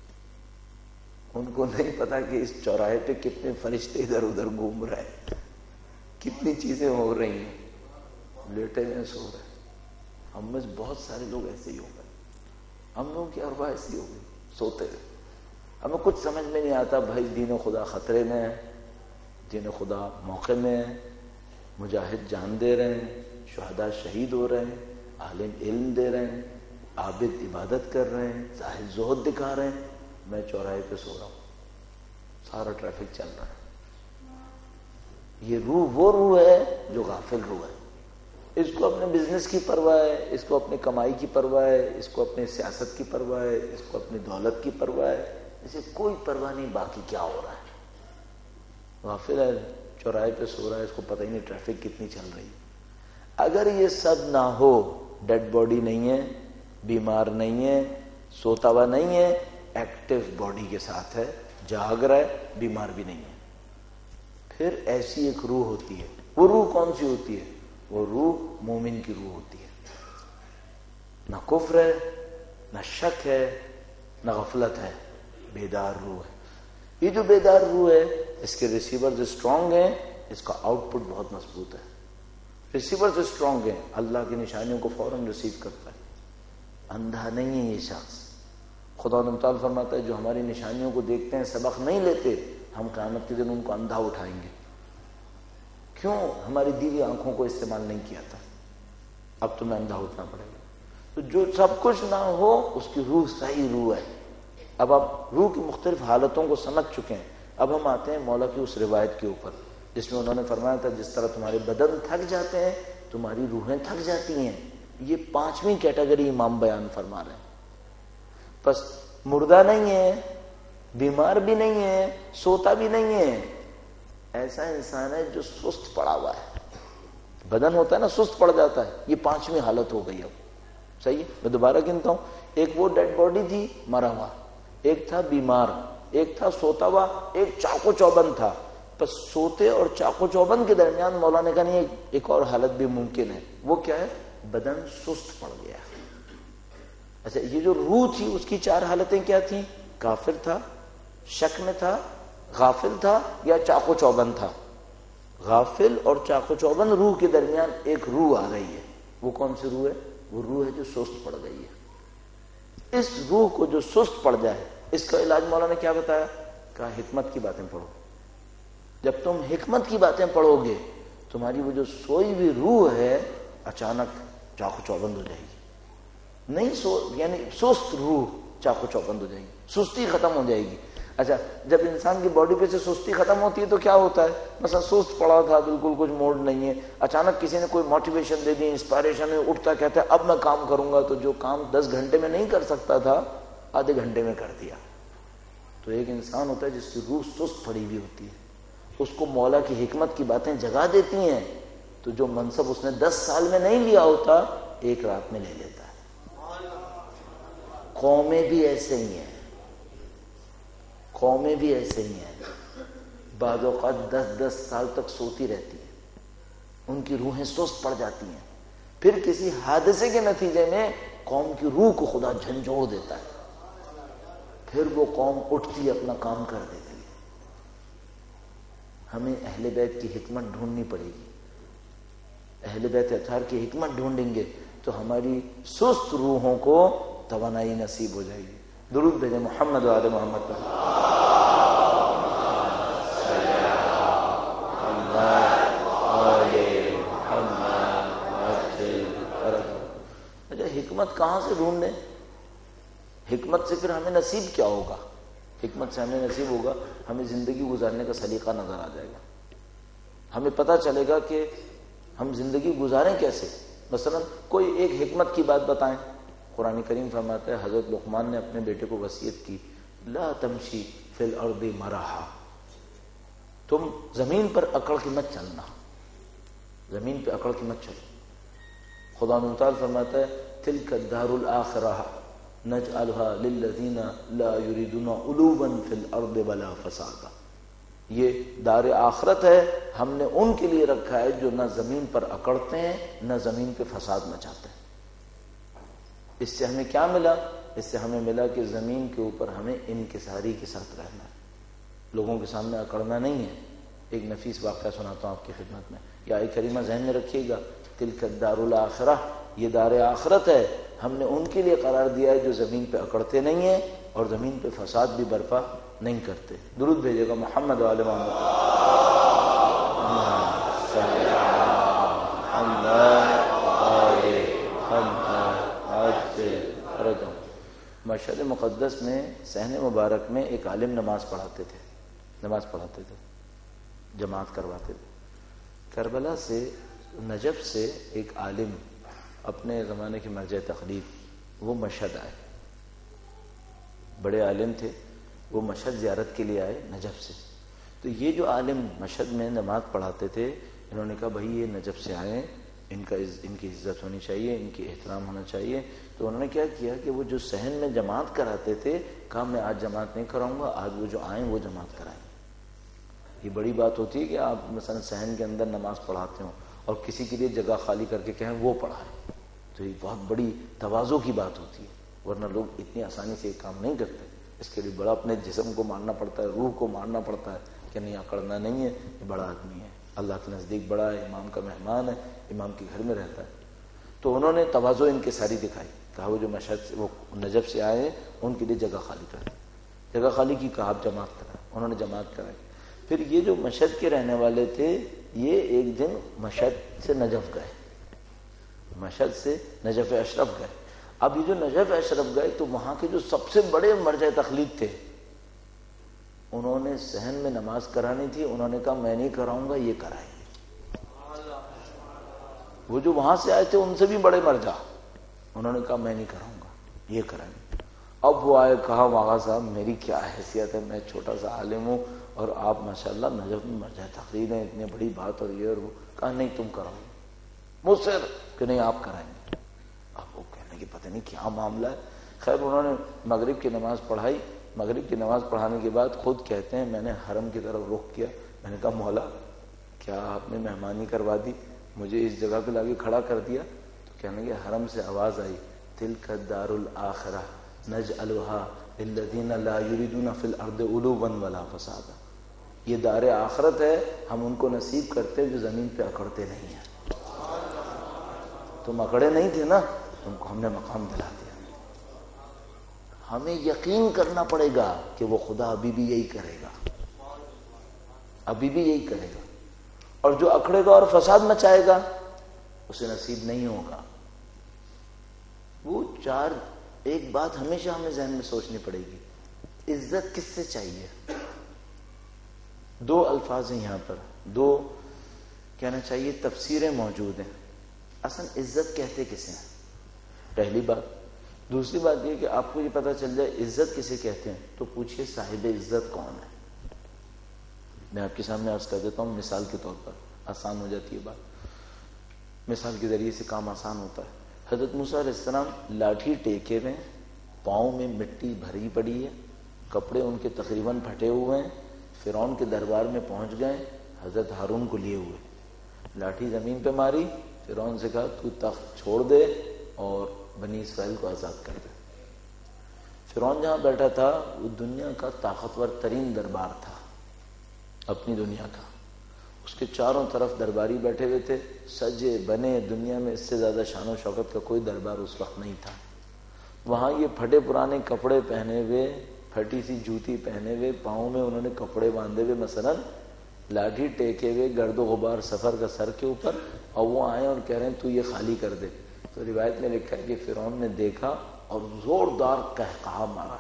ان کو نہیں پتا کہ اس چوراہے پہ کتنے فرشتے ادھر ادھر گھوم رہے ہیں، کتنی چیزیں ہو رہی ہیں، لیٹے ہیں سو رہے ہیں۔ ہم میں سے بہت سارے لوگ ایسے ہی ہو گئے، ہم لوگوں کی ارواح ایسی ہو گئی، سوتے رہے۔ ہمیں کچھ سمجھ میں نہیں آتا، بھائی دین و خدا خطرے میں ہے، دین و خدا موقع میں ہے، مجاہد جان دے رہے ہیں، شہداء شہید ہو رہے ہیں، عالم علم دے رہے ہیں، عابد عبادت کر رہے ہیں، زاہد زہد دکھا رہے ہیں، میں چوراہے پہ سو رہا ہوں، سارا ٹریفک چل رہا ہے۔ یہ روح وہ روح ہے جو غافل روح ہے، اس کو اپنے بزنس کی پرواہ ہے، اس کو اپنے کمائی کی پرواہ ہے، اس کو اپنے سیاست کی پرواہ ہے، اس کو اپنی دولت کی پرواہ ہے، اسے کوئی پرواہ نہیں باقی کیا ہو رہا ہے۔ غافل ہے، چوراہے پہ سو رہا ہے، اس کو پتہ ہی نہیں ٹریفک کتنی چل رہی ہے۔ اگر یہ سب نہ ہو، ڈیڈ باڈی نہیں ہے، بیمار نہیں ہے، سوتا ہوا نہیں ہے، ایکٹیو باڈی کے ساتھ ہے، جاگ رہا ہے، بیمار بھی نہیں ہے، پھر ایسی ایک روح ہوتی ہے۔ وہ روح کون سی ہوتی ہے؟ وہ روح مومن کی روح ہوتی ہے، نہ کفر ہے، نہ شک ہے، نہ غفلت ہے، بیدار روح ہے۔ یہ جو بیدار روح ہے، اس کے ریسیورز اسٹرانگ ہیں، اس کا آؤٹ پٹ بہت مضبوط ہے۔ ریسیورز اسٹرانگ ہیں، اللہ کی نشانیوں کو فوراً ریسیو کرتا ہے، اندھا نہیں ہے یہ شخص۔ خدا تعالیٰ فرماتا ہے جو ہماری نشانیوں کو دیکھتے ہیں سبق نہیں لیتے، ہم قیامت کے دن ان کو اندھا اٹھائیں گے۔ کیوں؟ ہماری دیوی آنکھوں کو استعمال نہیں کیا تھا، اب تمہیں اندھا اٹھنا پڑے گا۔ تو جو سب کچھ نہ ہو اس کی روح صحیح روح ہے۔ اب آپ روح کی مختلف حالتوں کو سمجھ چکے ہیں، اب ہم آتے ہیں مولا کی اس روایت کے اوپر جس میں انہوں نے فرمایا تھا جس طرح تمہارے بدن تھک جاتے ہیں تمہاری روحیں تھک جاتی ہیں۔ یہ پانچویں کیٹیگری امام بیان فرما رہے ہیں۔ بس مردہ نہیں ہے، بیمار بھی نہیں ہے، سوتا بھی نہیں ہے، ایسا انسان ہے جو سست پڑا ہوا ہے۔ بدن ہوتا ہے نا سست پڑ جاتا ہے، یہ پانچویں حالت ہو گئی اب۔ صحیح ہے، میں دوبارہ گنتا ہوں۔ ایک وہ ڈیڈ باڈی تھی مرا ہوا، ایک تھا بیمار، ایک تھا سوتا ہوا، ایک چاقو چوبند تھا۔ بس سوتے اور چاقو چوبند کے درمیان مولا نے کہا نہیں ایک اور حالت بھی ممکن ہے۔ وہ کیا ہے؟ بدن سست پڑ گیا۔ اچھا، یہ جو روح تھی اس کی چار حالتیں کیا تھیں؟ کافر تھا، شک میں تھا، غافل تھا، یا چاقو چوبند تھا۔ غافل اور چاقو چوبند روح کے درمیان ایک روح آ رہی ہے۔ وہ کون سی روح ہے؟ وہ روح ہے جو سست پڑ گئی ہے۔ اس روح کو جو سست پڑ جائے اس کا علاج مولا نے کیا بتایا؟ کہا حکمت کی باتیں پڑھو۔ جب تم حکمت کی باتیں پڑھو گے تمہاری وہ جو سوئی ہوئی روح ہے اچانک چاقو چوبند ہو جائے گی۔ نہیں یعنی سست روح چاقو چوبند ہو جائے گی، سستی ختم ہو جائے گی۔ اچھا، جب انسان کی باڈی پہ سے سستی ختم ہوتی ہے تو کیا ہوتا ہے؟ مثلا سست پڑا تھا، بالکل کچھ موڈ نہیں ہے، اچانک کسی نے کوئی موٹیویشن دے دی، انسپائریشن ہے، اٹھتا کہتا ہے اب میں کام کروں گا، تو جو کام 10 گھنٹے میں نہیں کر سکتا تھا آدھے گھنٹے میں کر دیا۔ تو ایک انسان ہوتا ہے جس کی روح سست پڑی ہوئی ہوتی ہے، اس کو مولا کی حکمت کی باتیں جگا دیتی ہیں، تو جو منصب اس نے 10 سال میں نہیں لیا ہوتا ایک رات میں لے لیتا ہے۔ قومیں بھی ایسے ہی ہیں، قومیں بھی ایسے ہی ہیں، بعض اوقات 10 سال تک سوتی رہتی ہیں، ان کی روحیں سست پڑ جاتی ہیں، پھر کسی حادثے کے نتیجے میں قوم کی روح کو خدا جھنجھوڑ دیتا ہے، پھر وہ قوم اٹھتی ہے، اپنا کام کر دیتی ہے۔ ہمیں اہل بیت کی حکمت ڈھونڈنی پڑے گی۔ اہل بیت اطہار کی حکمت ڈھونڈیں گے تو ہماری سست روحوں کو توانائی نصیب ہو جائے گی۔ درود بھیجیں محمد و آل محمد پر۔ اچھا، حکمت کہاں سے ڈھونڈیں؟ حکمت سے پھر ہمیں نصیب کیا ہوگا؟ حکمت سے ہمیں نصیب ہوگا ہمیں زندگی گزارنے کا سلیقہ نظر آ جائے گا، ہمیں پتہ چلے گا کہ ہم زندگی گزاریں کیسے۔ مثلا کوئی ایک حکمت کی بات بتائیں۔ قرآن کریم فرماتا ہے حضرت لقمان نے اپنے بیٹے کو وصیت کی لا تمشی فی الارض مرحا، تم زمین پر اکڑ کے مت چلنا، زمین پہ اکڑ کے مت چلو۔ خدا تعالیٰ فرماتا ہے تلک الدار الاخرہ نجعلها للذین لا یریدون علوا فی الارض ولا فسادا، یہ دار آخرت ہے، ہم نے ان کے لیے رکھا ہے جو نہ زمین پر اکڑتے ہیں نہ زمین پہ فساد مچاتے ہیں۔ اس سے ہمیں کیا ملا؟ اس سے ہمیں ملا کہ زمین کے اوپر ہمیں انکساری کے ساتھ رہنا ہے، لوگوں کے سامنے اکڑنا نہیں ہے۔ ایک نفیس واقعہ سناتا ہوں آپ کی خدمت میں، یہ آیت کریمہ ذہن میں رکھیے گا، تلک الدار الاخرہ، یہ دار آخرت ہے، ہم نے ان کے لیے قرار دیا ہے جو زمین پہ اکڑتے نہیں ہیں اور زمین پہ فساد بھی برپا نہیں کرتے۔ درود بھیجے گا محمد و آل محمد۔ اللہ مشہد مقدس میں صحن مبارک میں ایک عالم نماز پڑھاتے تھے، جماعت کرواتے تھے۔ کربلا سے، نجف سے ایک عالم اپنے زمانے کے مرجع تقلید وہ مشہد آئے، بڑے عالم تھے، وہ مشہد زیارت کے لیے آئے نجف سے۔ تو یہ جو عالم مشہد میں نماز پڑھاتے تھے، انہوں نے کہا بھائی یہ نجف سے آئے، ان کی عزت ہونی چاہیے، ان کی احترام ہونا چاہیے۔ تو انہوں نے کیا کیا کہ وہ جو صحن میں جماعت کراتے تھے، کہا میں آج جماعت نہیں کراؤں گا، آج وہ جو آئیں وہ جماعت کرائیں۔ یہ بڑی بات ہوتی ہے کہ آپ مثلا صحن کے اندر نماز پڑھاتے ہوں اور کسی کے لیے جگہ خالی کر کے کہیں وہ پڑھائیں، تو یہ بہت بڑی تواضع کی بات ہوتی ہے، ورنہ لوگ اتنی آسانی سے یہ کام نہیں کرتے۔ اس کے لیے بڑا اپنے جسم کو مارنا پڑتا ہے، روح کو مارنا پڑتا ہے کہ نہیں اکڑنا نہیں ہے، یہ بڑا آدمی ہے، اللہ کے نزدیک بڑا ہے، امام کا مہمان ہے، امام کے گھر میں رہتا ہے۔ تو انہوں نے تواضع ان کے ساری دکھائی، کہا وہ جو مشہد سے، وہ نجف سے آئے ہیں، ان کے لیے جگہ خالی کر دیں۔ جگہ خالی کی، کہا آپ جماعت کرائیں، انہوں نے جماعت کرائی۔ پھر یہ جو مشہد کے رہنے والے تھے، یہ ایک دن مشہد سے نجف گئے، مشہد سے نجف اشرف گئے۔ اب یہ جو نجف اشرف گئے تو وہاں کے جو سب سے بڑے مرجع تقلید تھے، انہوں نے صحن میں نماز کرانی تھی، انہوں نے کہا میں نہیں کراؤں گا، یہ کرائیں گے۔ وہ جو وہاں سے آئے تھے ان سے بھی بڑے مرجع، انہوں نے کہا میں نہیں کراؤں گا، یہ کرائیں گے۔ اب وہ آئے، کہا واغا صاحب میری کیا حیثیت ہے، میں چھوٹا سا عالم ہوں اور آپ ماشاءاللہ نجف میں مرجع تقلید ہیں، اتنی بڑی بات اور یہ اور وہ۔ کہا نہیں تم کراؤ، مجھ سے کہ نہیں آپ کرائیں گے۔ اب وہ کہنے کہ پتہ نہیں کیا معاملہ ہے۔ خیر انہوں نے مغرب کی نماز پڑھائی، مغرب کی نماز پڑھانے کے بعد خود کہتے ہیں میں نے حرم کی طرف رخ کیا، میں نے کہا مولا کیا آپ نے مہمانی کروا دی، مجھے اس جگہ پہ لاگے کھڑا کر دیا؟ تو کہنے کہ حرم سے آواز آئی تلک الدار الآخرہ نجعلها للذین لا یریدون فی الارض علوا ولا فسادا، یہ دار آخرت ہے، ہم ان کو نصیب کرتے جو زمین پہ اکڑتے نہیں ہیں۔ تم اکڑے نہیں تھے نا، تم کو ہم نے مقام دلا دیا۔ ہمیں یقین کرنا پڑے گا کہ وہ خدا ابھی بھی یہی کرے گا، ابھی بھی یہی کرے گا، اور جو اکڑے گا اور فساد مچائے گا اسے نصیب نہیں ہوگا۔ وہ ایک بات ہمیشہ ہمیں ذہن میں سوچنی پڑے گی، عزت کس سے چاہیے؟ دو الفاظ ہیں یہاں پر، دو کہنا چاہیے تفسیریں موجود ہیں۔ اصل عزت کہتے کسے ہیں، پہلی بات۔ دوسری بات یہ کہ آپ کو یہ پتہ چل جائے عزت کسے کہتے ہیں تو پوچھئے صاحب عزت کون ہے۔ میں آپ کے سامنے عرض کر دیتا ہوں مثال کے طور پر، آسان ہو جاتی ہے بات، مثال کے ذریعے سے کام آسان ہوتا ہے۔ حضرت موسیٰ علیہ السلام لاٹھی ٹیکے ہوئے، پاؤں میں مٹی بھری پڑی ہے، کپڑے ان کے تقریباً پھٹے ہوئے ہیں، فرعون کے دربار میں پہنچ گئے، حضرت ہارون کو لیے ہوئے، لاٹھی زمین پہ ماری، فرعون سے کہا تو تخت چھوڑ دے اور بنی اسرائیل کو آزاد کر دے۔ فرعون جہاں بیٹھا تھا وہ دنیا کا طاقتور ترین دربار تھا، اپنی دنیا کا، اس کے چاروں طرف درباری بیٹھے ہوئے تھے، سجے بنے، دنیا میں اس سے زیادہ شان و شوکت کا کوئی دربار اس وقت نہیں تھا۔ وہاں یہ پھٹے پرانے کپڑے پہنے ہوئے، پھٹی سی جوتی پہنے ہوئے، پاؤں میں انہوں نے کپڑے باندھے ہوئے، مثلا لاٹھی ٹیکے ہوئے، گرد و غبار سفر کا سر کے اوپر، اور وہ آئے اور کہہ رہے ہیں تو یہ خالی کر دے۔ تو روایت میں لکھا ہے کہ فرعون نے دیکھا اور زوردار قہقہا مارا۔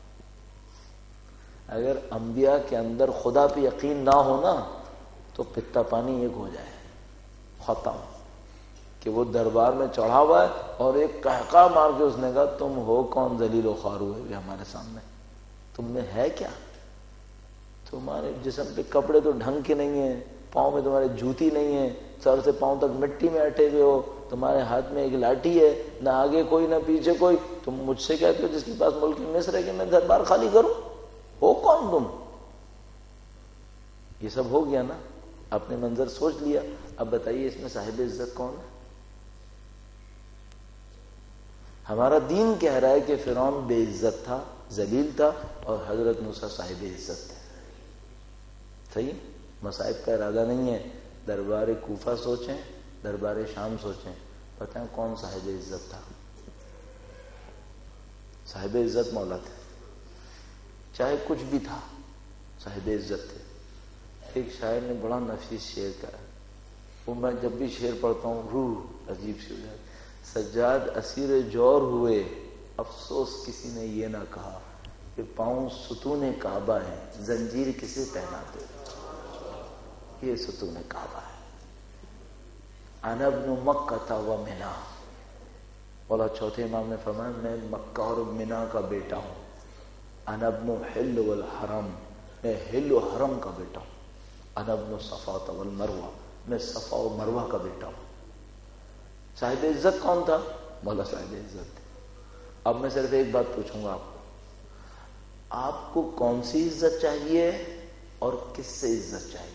اگر انبیاء کے اندر خدا پہ یقین نہ ہونا تو پتا پانی ایک ہو جائے، ختم، کہ وہ دربار میں چڑھا ہوا ہے اور ایک قہقہا مار کے اس نے کہا تم ہو کون ذلیل و خوار ہوئے ہوئے ہمارے سامنے، تم میں ہے کیا؟ تمہارے جسم پہ کپڑے تو ڈھنگ کے نہیں ہیں، پاؤں میں تمہارے جوتی نہیں ہے، سر سے پاؤں تک مٹی میں اٹے ہوئے ہو، تمہارے ہاتھ میں ایک لاٹھی ہے، نہ آگے کوئی نہ پیچھے کوئی، تم مجھ سے کہتے ہو جس کے پاس ملک مصر ہے کہ میں دربار خالی کروں؟ ہو کون تم؟ یہ سب ہو گیا نا، آپ نے منظر سوچ لیا، اب بتائیے اس میں صاحب عزت کون ہے؟ ہمارا دین کہہ رہا ہے کہ فرعون بے عزت تھا، ذلیل تھا، اور حضرت موسیٰ صاحب عزت تھے۔ صحیح؟ مصائب کا ارادہ نہیں ہے، دربار کوفہ سوچیں، دربار شام سوچیں، بتائیں کون صاحب عزت تھا؟ صاحب عزت مولا تھے، چاہے کچھ بھی تھا، صاحب عزت تھے۔ ایک شاعر نے بڑا نفیس شعر کہا، وہ میں جب بھی شعر پڑھتا ہوں روح عجیب سی ہو جاتی۔ سجاد اسیر جور ہوئے افسوس کسی نے یہ نہ کہا کہ پاؤں ستون کعبہ ہیں، زنجیر کسے پہناتے؟ یہ ستون کعبہ ہے۔ انا ابن مکہ و منا، مولا چوتھے امام نے فرمایا میں مکہ اور منا کا بیٹا ہوں۔ انا ابن حل والحرم، میں حل و حرم کا بیٹا ہوں۔ انا ابن صفا والمروہ، میں صفا و مروہ کا بیٹا ہوں۔ صاحب عزت کون تھا؟ مولا صاحب عزت۔ اب میں صرف ایک بات پوچھوں گا آپ کو کون سی عزت چاہیے اور کس سے عزت چاہیے؟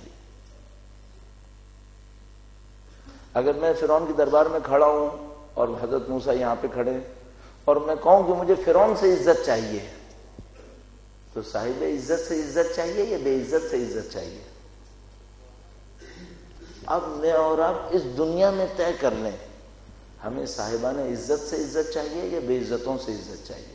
اگر میں فرعون کے دربار میں کھڑا ہوں اور حضرت موسیٰ یہاں پہ کھڑے اور میں کہوں کہ مجھے فرعون سے عزت چاہیے، تو صاحب عزت سے عزت چاہیے یا بے عزت سے عزت چاہیے؟ اب میں اور آپ اس دنیا میں طے کر لیں، ہمیں صاحبان عزت سے عزت چاہیے یا بے عزتوں سے عزت چاہیے؟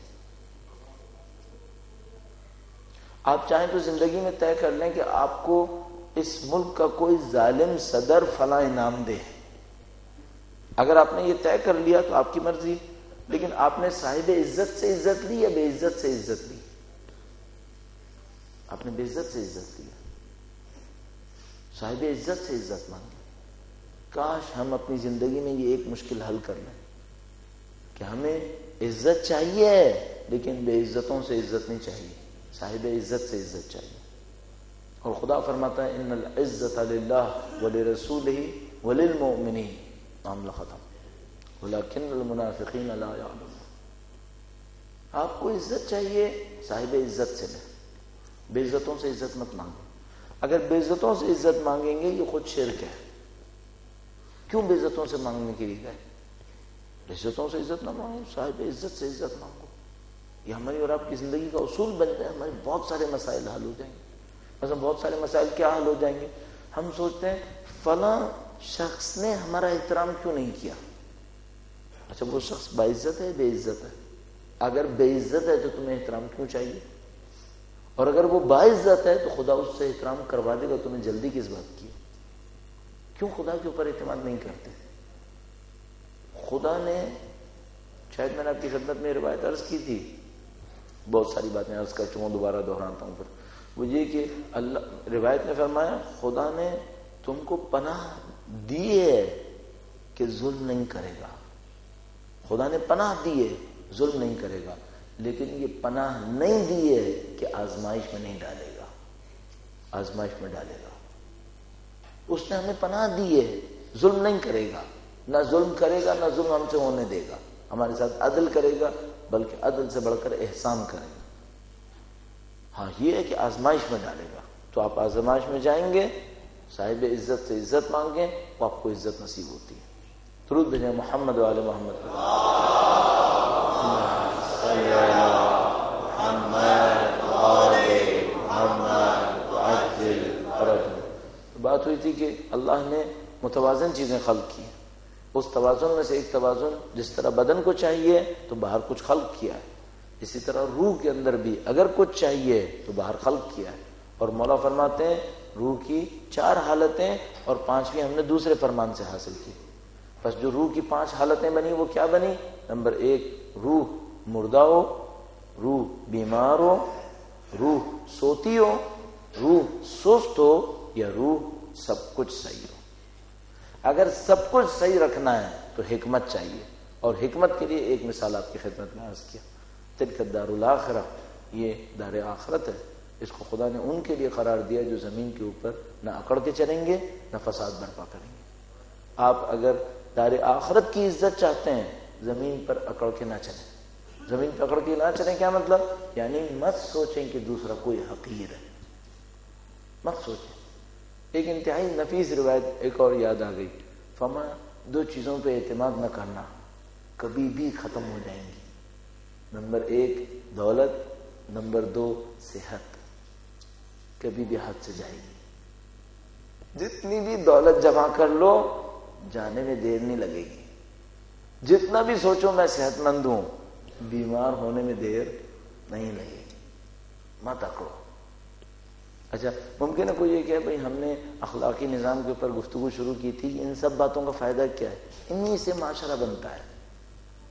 آپ چاہیں تو زندگی میں طے کر لیں کہ آپ کو اس ملک کا کوئی ظالم صدر فلاں انعام دے، اگر آپ نے یہ طے کر لیا تو آپ کی مرضی، لیکن آپ نے صاحب عزت سے عزت لی یا بے عزت سے عزت لی؟ آپ نے بے عزت سے عزت لی، صاحب عزت سے عزت مانگی۔ کاش ہم اپنی زندگی میں یہ ایک مشکل حل کر لیں کہ ہمیں عزت چاہیے لیکن بے عزتوں سے عزت نہیں چاہیے، صاحب عزت سے عزت چاہیے۔ اور خدا فرماتا ہے ان العزت للہ ولرسولہ وللمؤمنین، معاملہ ختم، ولکن المنافقین لا یعلمون۔ آپ کو عزت چاہیے، صاحب عزت سے لیں، بے عزتوں سے عزت مت مانگیں۔ اگر بے عزتوں سے عزت مانگیں گے یہ خود شرک ہے۔ کیوں بے عزتوں سے مانگنے کے لیے گئے؟ بے عزتوں سے عزت نہ مانگو، صاحب عزت سے عزت مانگو۔ یہ ہماری اور آپ کی زندگی کا اصول بن جائے، ہمارے بہت سارے مسائل حل ہو جائیں گے۔ مثلا بہت سارے مسائل کیا حل ہو جائیں گے؟ ہم سوچتے ہیں فلاں شخص نے ہمارا احترام کیوں نہیں کیا؟ اچھا وہ شخص باعزت ہے بے عزت ہے؟ اگر بے عزت ہے تو تمہیں احترام کیوں چاہیے؟ اور اگر وہ باعزت ہے تو خدا اس سے احترام کروا دے گا، تمہیں جلدی کس بات کی؟ کیوں خدا کے اوپر اعتماد نہیں کرتے؟ خدا نے، شاید میں نے آپ کی خدمت میں روایت عرض کی تھی، بہت ساری باتیں عرض کر چکا ہوں، دوبارہ دہراتا ہوں۔ پھر وہ یہ کہ اللہ روایت نے فرمایا خدا نے تم کو پناہ دی ہے کہ ظلم نہیں کرے گا، خدا نے پناہ دی ہے ظلم نہیں کرے گا، لیکن یہ پناہ نہیں دی ہے کہ آزمائش میں نہیں ڈالے گا، آزمائش میں ڈالے گا۔ اس نے ہمیں پناہ دی ہے، ظلم نہیں کرے گا، نہ ظلم کرے گا، نہ ظلم ہم سے ہونے دے گا، ہمارے ساتھ عدل کرے گا، بلکہ عدل سے بڑھ کر احسان کرے گا۔ ہاں یہ ہے کہ آزمائش میں ڈالے گا، تو آپ آزمائش میں جائیں گے، صاحب عزت سے عزت مانگیں، وہ آپ کو عزت نصیب ہوتی ہے۔ درود بھیجیں محمد و آل محمد۔ بات ہوئی تھی کہ اللہ نے متوازن چیزیں خلق کی، اس توازن میں سے ایک توازن جس طرح بدن کو چاہیے تو باہر کچھ خلق کیا ہے، اسی طرح روح کے اندر بھی اگر کچھ چاہیے تو باہر خلق کیا ہے۔ اور مولا فرماتے ہیں روح کی 4 حالتیں اور 5ویں ہم نے دوسرے فرمان سے حاصل کی۔ بس جو روح کی 5 حالتیں بنی وہ کیا بنی؟ نمبر 1 روح مردہ ہو، روح بیمار ہو، روح سوتی ہو، روح سست ہو، یا روح سب کچھ صحیح ہو۔ اگر سب کچھ صحیح رکھنا ہے تو حکمت چاہیے، اور حکمت کے لیے ایک مثال آپ کی خدمت میں عرض کیا، تلک الدار الآخرہ، یہ دار آخرت ہے، اس کو خدا نے ان کے لیے قرار دیا جو زمین کے اوپر نہ اکڑ کے چلیں گے نہ فساد برپا کریں گے۔ آپ اگر دار آخرت کی عزت چاہتے ہیں زمین پر اکڑ کے نہ چلیں۔ زمین پر اکڑ کے نہ چلیں کیا مطلب؟ یعنی مت سوچیں کہ دوسرا کوئی حقیر ہے، مت سوچیں۔ ایک انتہائی نفیس روایت ایک اور یاد آ گئی، فرمایا 2 چیزوں پہ اعتماد نہ کرنا، کبھی بھی ختم ہو جائیں گی۔ نمبر 1 دولت، نمبر 2 صحت، کبھی بھی ہاتھ سے جائے گی۔ جتنی بھی دولت جمع کر لو جانے میں دیر نہیں لگے گی، جتنا بھی سوچو میں صحت مند ہوں بیمار ہونے میں دیر نہیں لگے گی، مت اکڑو۔ اچھا ممکن ہے کوئی یہ کہ بھائی ہم نے اخلاقی نظام کے اوپر گفتگو شروع کی تھی، ان سب باتوں کا فائدہ کیا ہے؟ انہی سے معاشرہ بنتا ہے۔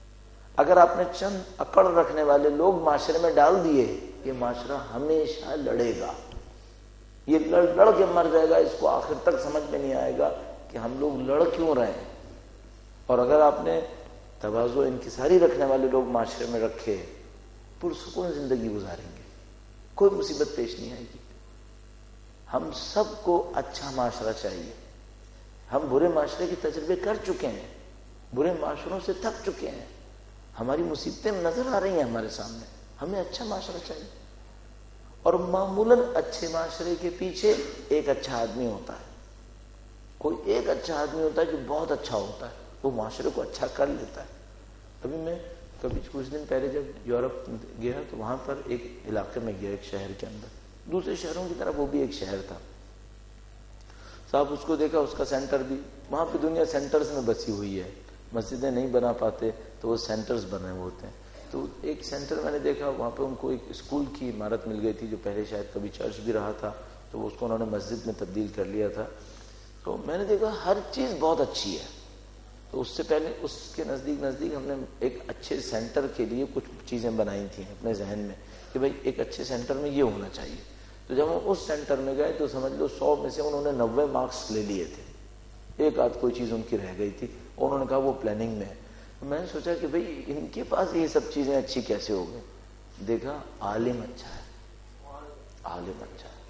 اگر آپ نے چند اکڑ رکھنے والے لوگ معاشرے میں ڈال دیے، یہ معاشرہ ہمیشہ لڑے گا، یہ لڑ کے مر جائے گا، اس کو آخر تک سمجھ میں نہیں آئے گا کہ ہم لوگ لڑ کیوں رہے ہیں۔ اور اگر آپ نے تواضع انکساری رکھنے والے لوگ معاشرے میں رکھے، پرسکون زندگی گزاریں گے، کوئی مصیبت پیش نہیں آئے گی۔ ہم سب کو اچھا معاشرہ چاہیے، ہم برے معاشرے کے تجربے کر چکے ہیں، برے معاشروں سے تھک چکے ہیں، ہماری مصیبتیں نظر آ رہی ہیں ہمارے سامنے، ہمیں اچھا معاشرہ چاہیے۔ اور معمولاً اچھے معاشرے کے پیچھے ایک اچھا آدمی ہوتا ہے، کوئی ایک اچھا آدمی ہوتا ہے جو بہت اچھا ہوتا ہے، وہ معاشرے کو اچھا کر لیتا ہے۔ ابھی میں کچھ دن پہلے جب یورپ گیا تو وہاں پر ایک علاقے میں گیا، ایک شہر کے اندر، دوسرے شہروں کی طرح وہ بھی ایک شہر تھا صاحب۔ اس کو دیکھا، اس کا سینٹر بھی، وہاں پہ دنیا سینٹرز میں بسی ہوئی ہے، مسجدیں نہیں بنا پاتے تو وہ سینٹرز بنے ہوئے ہوتے ہیں۔ تو ایک سینٹر میں نے دیکھا، وہاں پہ ان کو ایک اسکول کی عمارت مل گئی تھی جو پہلے شاید کبھی چرچ بھی رہا تھا، تو اس کو انہوں نے مسجد میں تبدیل کر لیا تھا۔ تو میں نے دیکھا ہر چیز بہت اچھی ہے۔ تو اس سے پہلے اس کے نزدیک ہم نے ایک اچھے سینٹر کے لیے کچھ چیزیں بنائی تھیں اپنے ذہن میں کہ بھائی ایک اچھے سینٹر میں یہ ہونا چاہیے۔ تو جب ہم اس سینٹر میں گئے تو سمجھ لو 100 میں سے انہوں نے 90 مارکس لے لیے تھے، ایک آدھ کوئی چیز ان کی رہ گئی تھی، انہوں نے کہا وہ پلاننگ میں ہے۔ میں نے سوچا کہ بھئی ان کے پاس یہ سب چیزیں اچھی کیسے ہو گئی؟ دیکھا عالم اچھا ہے، عالم اچھا ہے،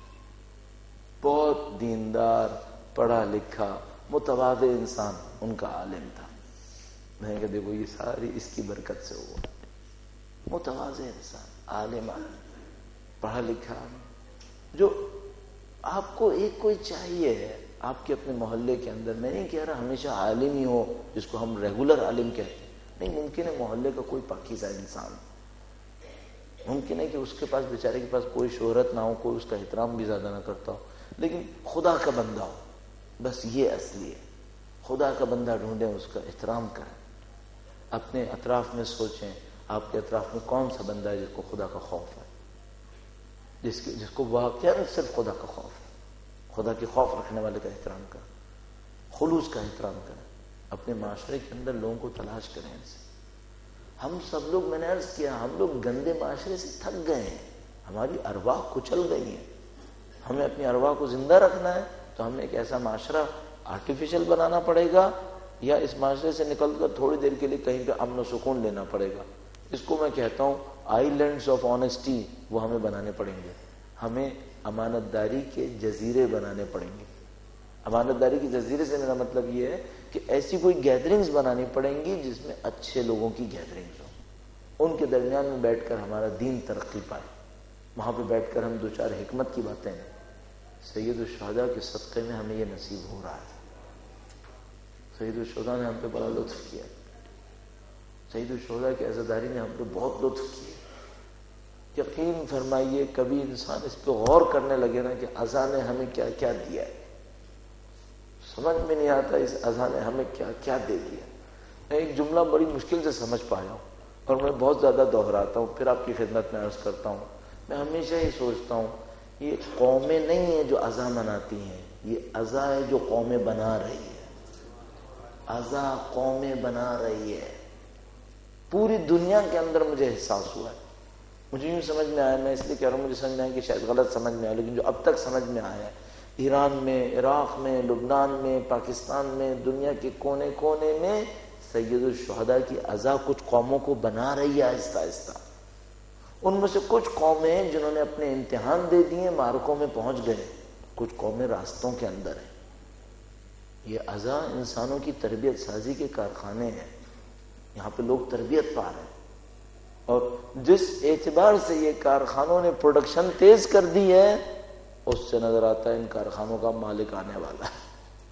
بہت دیندار، پڑھا لکھا، متواضع انسان ان کا عالم تھا۔ میں نے کہا دیکھو یہ ساری اس کی برکت سے ہوا، متواضع انسان، عالم، پڑھا لکھا، جو آپ کو ایک کوئی چاہیے ہے آپ کے اپنے محلے کے اندر۔ میں نہیں کہہ رہا ہمیشہ عالم ہی ہو جس کو ہم ریگولر عالم کہتے ہیں، نہیں، ممکن ہے محلے کا کوئی پاکیزہ انسان، ممکن ہے کہ اس کے پاس بیچارے کے پاس کوئی شہرت نہ ہو، کوئی اس کا احترام بھی زیادہ نہ کرتا ہو، لیکن خدا کا بندہ ہو، بس یہ اصلی ہے۔ خدا کا بندہ ڈھونڈیں، اس کا احترام کریں، اپنے اطراف میں سوچیں آپ کے اطراف میں کون سا بندہ ہے جس کو خدا کا خوف ہے، جس کو واقعا صرف خدا کا خوف ہے، خدا کے خوف رکھنے والے کا احترام کریں، خلوص کا احترام کریں، اپنے معاشرے کے اندر لوگوں کو تلاش کریں ان سے۔ ہم سب لوگ، میں نے عرض کیا، ہم لوگ گندے معاشرے سے تھک گئے ہیں، ہماری ارواح کچل گئی ہیں۔ ہمیں اپنی ارواح کو زندہ رکھنا ہے تو ہمیں ایک ایسا معاشرہ آرٹیفیشل بنانا پڑے گا، یا اس معاشرے سے نکل کر تھوڑی دیر کے لیے کہیں پہ امن و سکون لینا پڑے گا۔ اس کو میں کہتا ہوں آئی لینڈز آف آنیسٹی، وہ ہمیں بنانے پڑیں گے، ہمیں امانت داری کے جزیرے بنانے پڑیں گے۔ امانت داری کے جزیرے سے میرا مطلب یہ ہے کہ ایسی کوئی گیدرنگز بنانی پڑیں گی جس میں اچھے لوگوں کی گیدرنگز ہوں، ان کے درمیان میں بیٹھ کر ہمارا دین ترقی پائے، وہاں پہ بیٹھ کر ہم دو چار حکمت کی باتیں ہیں۔ سید الشہداء کے صدقے میں ہمیں یہ نصیب ہو رہا ہے۔ سید الشہداء نے ہم پہ بڑا لطف کیا، سید الشہداء کی عزاداری نے ہم پہ بہت لطف کیا۔ یقین فرمائیے کبھی انسان اس پہ غور کرنے لگے نا کہ عزا نے ہمیں کیا کیا دیا ہے، سمجھ میں نہیں آتا اس عزا نے ہمیں کیا کیا دے دیا۔ میں ایک جملہ بڑی مشکل سے سمجھ پایا ہوں اور میں بہت زیادہ دہراتا ہوں، پھر آپ کی خدمت میں عرض کرتا ہوں۔ میں ہمیشہ ہی سوچتا ہوں یہ قومیں نہیں ہیں جو عزا مناتی ہیں، یہ عزا ہے جو قومیں بنا رہی ہے، عزا قومیں بنا رہی ہے۔ پوری دنیا کے اندر مجھے احساس ہوا ہے، مجھے یوں سمجھ میں آیا، میں اس لیے کہہ رہا ہوں مجھے سمجھ میں آیا کہ شاید غلط سمجھ میں آیا، لیکن جو اب تک سمجھ میں آیا ہے، ایران میں، عراق میں، لبنان میں، پاکستان میں، دنیا کے کونے کونے میں سید الشہداء کی عزا کچھ قوموں کو بنا رہی ہے آہستہ آہستہ۔ ان میں سے کچھ قومیں ہیں جنہوں نے اپنے امتحان دے دیے، معرکوں میں پہنچ گئے، کچھ قومیں راستوں کے اندر ہیں۔ یہ عزا انسانوں کی تربیت سازی کے کارخانے ہیں، یہاں پہ لوگ تربیت پا رہے ہیں، اور جس اعتبار سے یہ کارخانوں نے پروڈکشن تیز کر دی ہے اس سے نظر آتا ہے ان کارخانوں کا مالک آنے والا ہے۔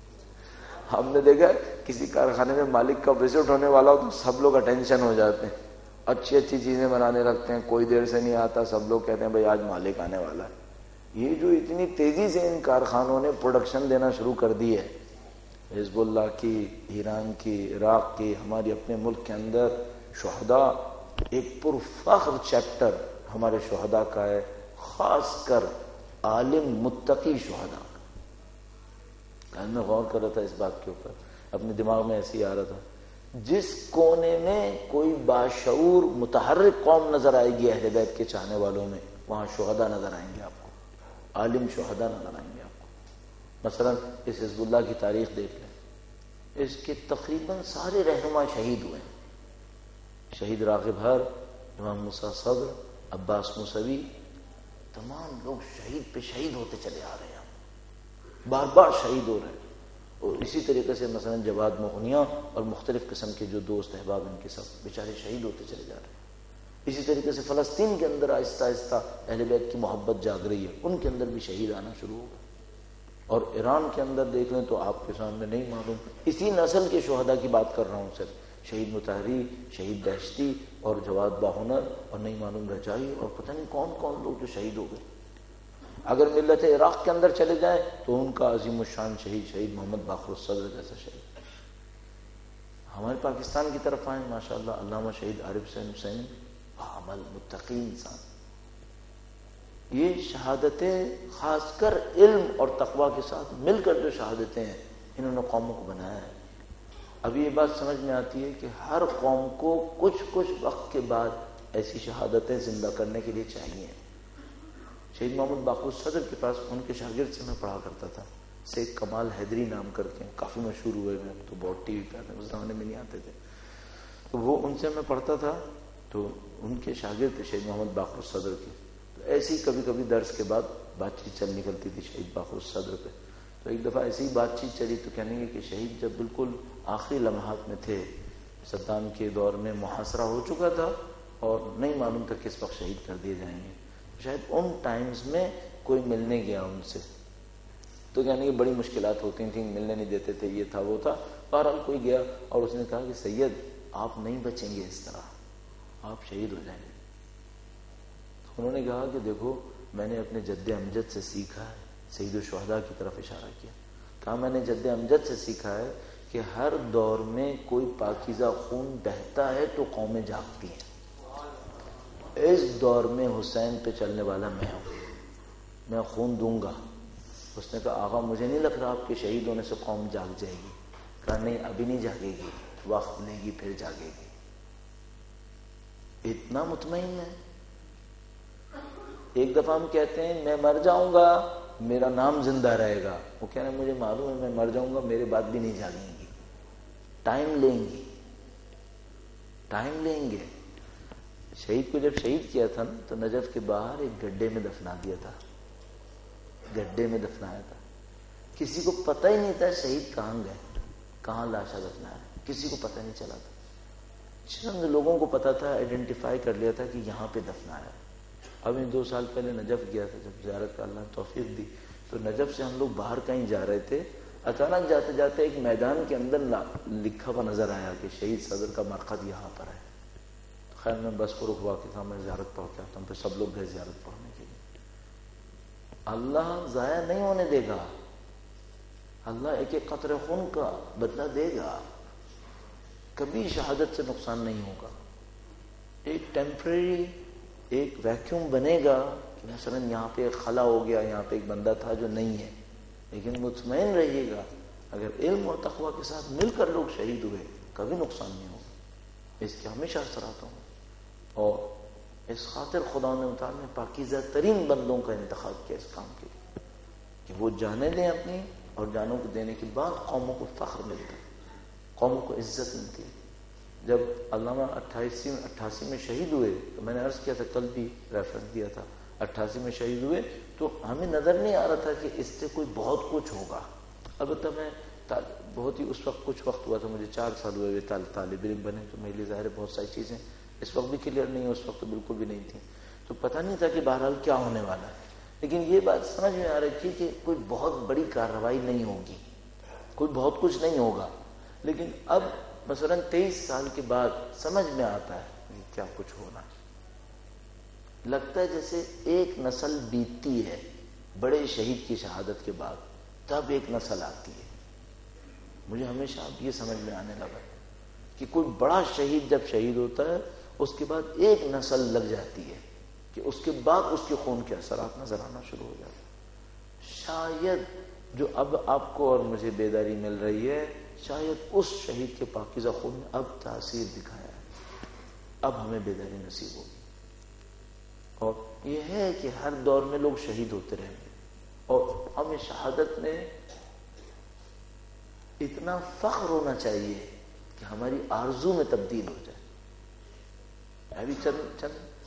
ہم نے دیکھا کسی کارخانے میں مالک کا وزٹ ہونے والا ہو تو سب لوگ اٹینشن ہو جاتے ہیں، اچھی اچھی چیزیں بنانے لگتے ہیں، کوئی دیر سے نہیں آتا، سب لوگ کہتے ہیں بھائی آج مالک آنے والا ہے۔ یہ جو اتنی تیزی سے ان کارخانوں نے پروڈکشن دینا شروع کر دی ہے، حزب اللہ کی، ایران کی، عراق کی، ہمارے اپنے ملک کے اندر شہداء، ایک پرفخر چیپٹر ہمارے شہداء کا ہے، خاص کر عالم متقی شہداء کا۔ میں غور کر رہا تھا اس بات کے اوپر، اپنے دماغ میں ایسے ہی آ رہا تھا جس کونے میں کوئی باشعور متحرک قوم نظر آئے گی اہل بیت کے چاہنے والوں میں، وہاں شہداء نظر آئیں گے آپ کو، عالم شہداء نظر آئیں گے آپ کو۔ مثلا اس حزب اللہ کی تاریخ دیکھ لیں، اس کے تقریباً سارے رہنما شہید ہوئے ہیں۔ شہید راغب ہر، امام موسیٰ صدر، عباس موسوی، تمام لوگ شہید پہ شہید ہوتے چلے آ رہے ہیں، بار بار شہید ہو رہے ہیں۔ اور اسی طریقے سے مثلا جواد مغنیہ اور مختلف قسم کے جو دوست احباب ان کے سب بیچارے شہید ہوتے چلے جا رہے ہیں۔ اسی طریقے سے فلسطین کے اندر آہستہ آہستہ اہل بیت کی محبت جاگ رہی ہے، ان کے اندر بھی شہید آنا شروع ہو گئے۔ اور ایران کے اندر دیکھ لیں تو آپ کے سامنے نہیں معلوم، اسی نسل کے شہداء کی بات کر رہا ہوں صرف، شہید مطہری، شہید دہشتی اور جواد باہنر اور نہیں معلوم رجائی اور پتہ نہیں کون کون لوگ جو شہید ہو گئے۔ اگر ملت عراق کے اندر چلے جائیں تو ان کا عظیم الشان شہید محمد باقر الصدر جیسا شہید۔ ہمارے پاکستان کی طرف آئیں، ماشاءاللہ علامہ شہید عارف حسین حسینی، عمل متقی انسان۔ یہ شہادتیں خاص کر علم اور تقوی کے ساتھ مل کر جو شہادتیں ہیں، انہوں نے قوموں کو بنایا ہے۔ اب یہ بات سمجھ میں آتی ہے کہ ہر قوم کو کچھ وقت کے بعد ایسی شہادتیں زندہ کرنے کے لیے چاہیے۔ شہید محمد باقر الصدر کے پاس ان کے شاگرد سے میں پڑھا کرتا تھا، شیخ کمال حیدری نام کر کے، کافی مشہور ہوئے ہیں، تو بہت ٹی وی پہ آتے، اس زمانے میں نہیں آتے تھے، تو وہ ان سے میں پڑھتا تھا، تو ان کے شاگرد تھے شہید محمد باقر الصدر کے۔ تو ایسی کبھی کبھی درس کے بعد بات چیت چل نکلتی تھی شہید باقر الصدر پہ۔ تو ایک دفعہ ایسی ہی بات چیت چلی تو کہنے کہ شہید جب بالکل آخری لمحات میں تھے، صدام کے دور میں محاصرہ ہو چکا تھا اور نہیں معلوم تھا کس وقت شہید کر دیے جائیں گے، شاید ان ٹائمز میں کوئی ملنے گیا ان سے، تو کہنے کہ بڑی مشکلات ہوتی تھیں، ملنے نہیں دیتے تھے، یہ تھا وہ تھا۔ بہرحال کوئی گیا اور اس نے کہا کہ سید آپ نہیں بچیں گے اس طرح، آپ شہید ہو جائیں گے۔ تو انہوں نے کہا کہ دیکھو میں نے اپنے جد امجد سے سیکھا ہے، سید الشہداء کی طرف اشارہ کیا، کہا میں نے جد امجد سے سیکھا ہے کہ ہر دور میں کوئی پاکیزہ خون بہتا ہے تو قومیں جاگتی ہیں۔ اس دور میں حسین پہ چلنے والا میں ہوں، میں خون دوں گا۔ اس نے کہا آقا مجھے نہیں لگ رہا آپ کے شہید ہونے سے قوم جاگ جائے گی۔ کہا نہیں ابھی نہیں جاگے گی، وقت لے گی پھر جاگے گی۔ اتنا مطمئن ہے۔ ایک دفعہ ہم کہتے ہیں میں مر جاؤں گا میرا نام زندہ رہے گا، وہ کہہ رہے ہیں مجھے معلوم ہے میں مر جاؤں گا میرے بعد بھی نہیں جاگیں گی، ٹائم لیں گی، ٹائم لیں گے۔ شہید کو جب شہید کیا تھا نا تو نجف کے باہر ایک گڈھے میں دفنا دیا تھا، گڈھے میں دفنایا تھا، کسی کو پتہ ہی نہیں تھا شہید کہاں گئے، کہاں لاشا دفنایا، کسی کو پتہ نہیں چلا تھا۔ چند لوگوں کو پتا تھا، آئیڈینٹیفائی کر لیا تھا کہ یہاں پہ دفنایا۔ اب 2 سال پہلے نجف گیا تھا جب زیارت کا اللہ نے توفیق دی، تو نجف سے ہم لوگ باہر کہیں جا رہے تھے، اچانک جاتے جاتے ایک میدان کے اندر لکھا ہوا نظر آیا کہ شہید صدر کا مرقد یہاں پر ہے۔ خیر میں بس کو رکوا کے تھا، میں زیارت پڑھ کے آتا ہوں، پھر سب لوگ گئے زیارت پڑھنے کے لیے۔ اللہ ضائع نہیں ہونے دے گا، اللہ ایک ایک قطرے خون کا بدلہ دے گا، کبھی شہادت سے نقصان نہیں ہوگا۔ ایک ٹیمپریری ایک ویکیوم بنے گا کہ مثلا یہاں پہ ایک خلا ہو گیا، یہاں پہ ایک بندہ تھا جو نہیں ہے، لیکن مطمئن رہیے گا اگر علم اور تقوی کے ساتھ مل کر لوگ شہید ہوئے کبھی نقصان نہیں ہوگا، اس کے ہمیشہ اثرات ہوں۔ اور اس خاطر خدا نے تعالیٰ نے پاکیزہ ترین بندوں کا انتخاب کیا اس کام کے لیے کہ وہ جانیں دیں اپنی، اور جانوں کو دینے کے بعد قوموں کو فخر ملتا ہے، قوموں کو عزت ملتی ہے۔ جب علامہ 88 میں شہید ہوئے تو میں نے عرض کیا تھا، کل بھی ریفرنس دیا تھا، 88 میں شہید ہوئے تو ہمیں نظر نہیں آ رہا تھا کہ اس سے کوئی بہت کچھ ہوگا۔ البتہ میں بہت ہی اس وقت کچھ وقت ہوا تھا، مجھے 4 سال ہوئے طالب علم بنے، تو میرے لیے ظاہر ہے بہت ساری چیزیں اس وقت بھی کلیئر نہیں ہے، اس وقت تو بالکل بھی نہیں تھی، تو پتہ نہیں تھا کہ بہرحال کیا ہونے والا ہے، لیکن یہ بات سمجھ میں آ رہی تھی کہ کوئی بہت بڑی کارروائی نہیں ہوگی، کوئی بہت کچھ نہیں ہوگا۔ لیکن اب مثلا 23 سال کے بعد سمجھ میں آتا ہے کہ کیا کچھ ہونا ہے، لگتا ہے جیسے ایک نسل بیتتی ہے بڑے شہید کی شہادت کے بعد، تب ایک نسل آتی ہے۔ مجھے ہمیشہ اب یہ سمجھ میں آنے لگا کہ کوئی بڑا شہید جب شہید ہوتا ہے اس کے بعد ایک نسل لگ جاتی ہے کہ اس کے بعد اس کے خون کے اثرات نظر آنا شروع ہو جاتے ہیں۔ شاید جو اب آپ کو اور مجھے بیداری مل رہی ہے، شاید اس شہید کے پاکیزہ خون نے اب تاثیر دکھایا ہے، اب ہمیں بیداری نصیب ہوگی۔ اور یہ ہے کہ ہر دور میں لوگ شہید ہوتے رہیں گے، اور ہمیں شہادت میں اتنا فخر ہونا چاہیے کہ ہماری آرزو میں تبدیل ہو جائے۔ ابھی چند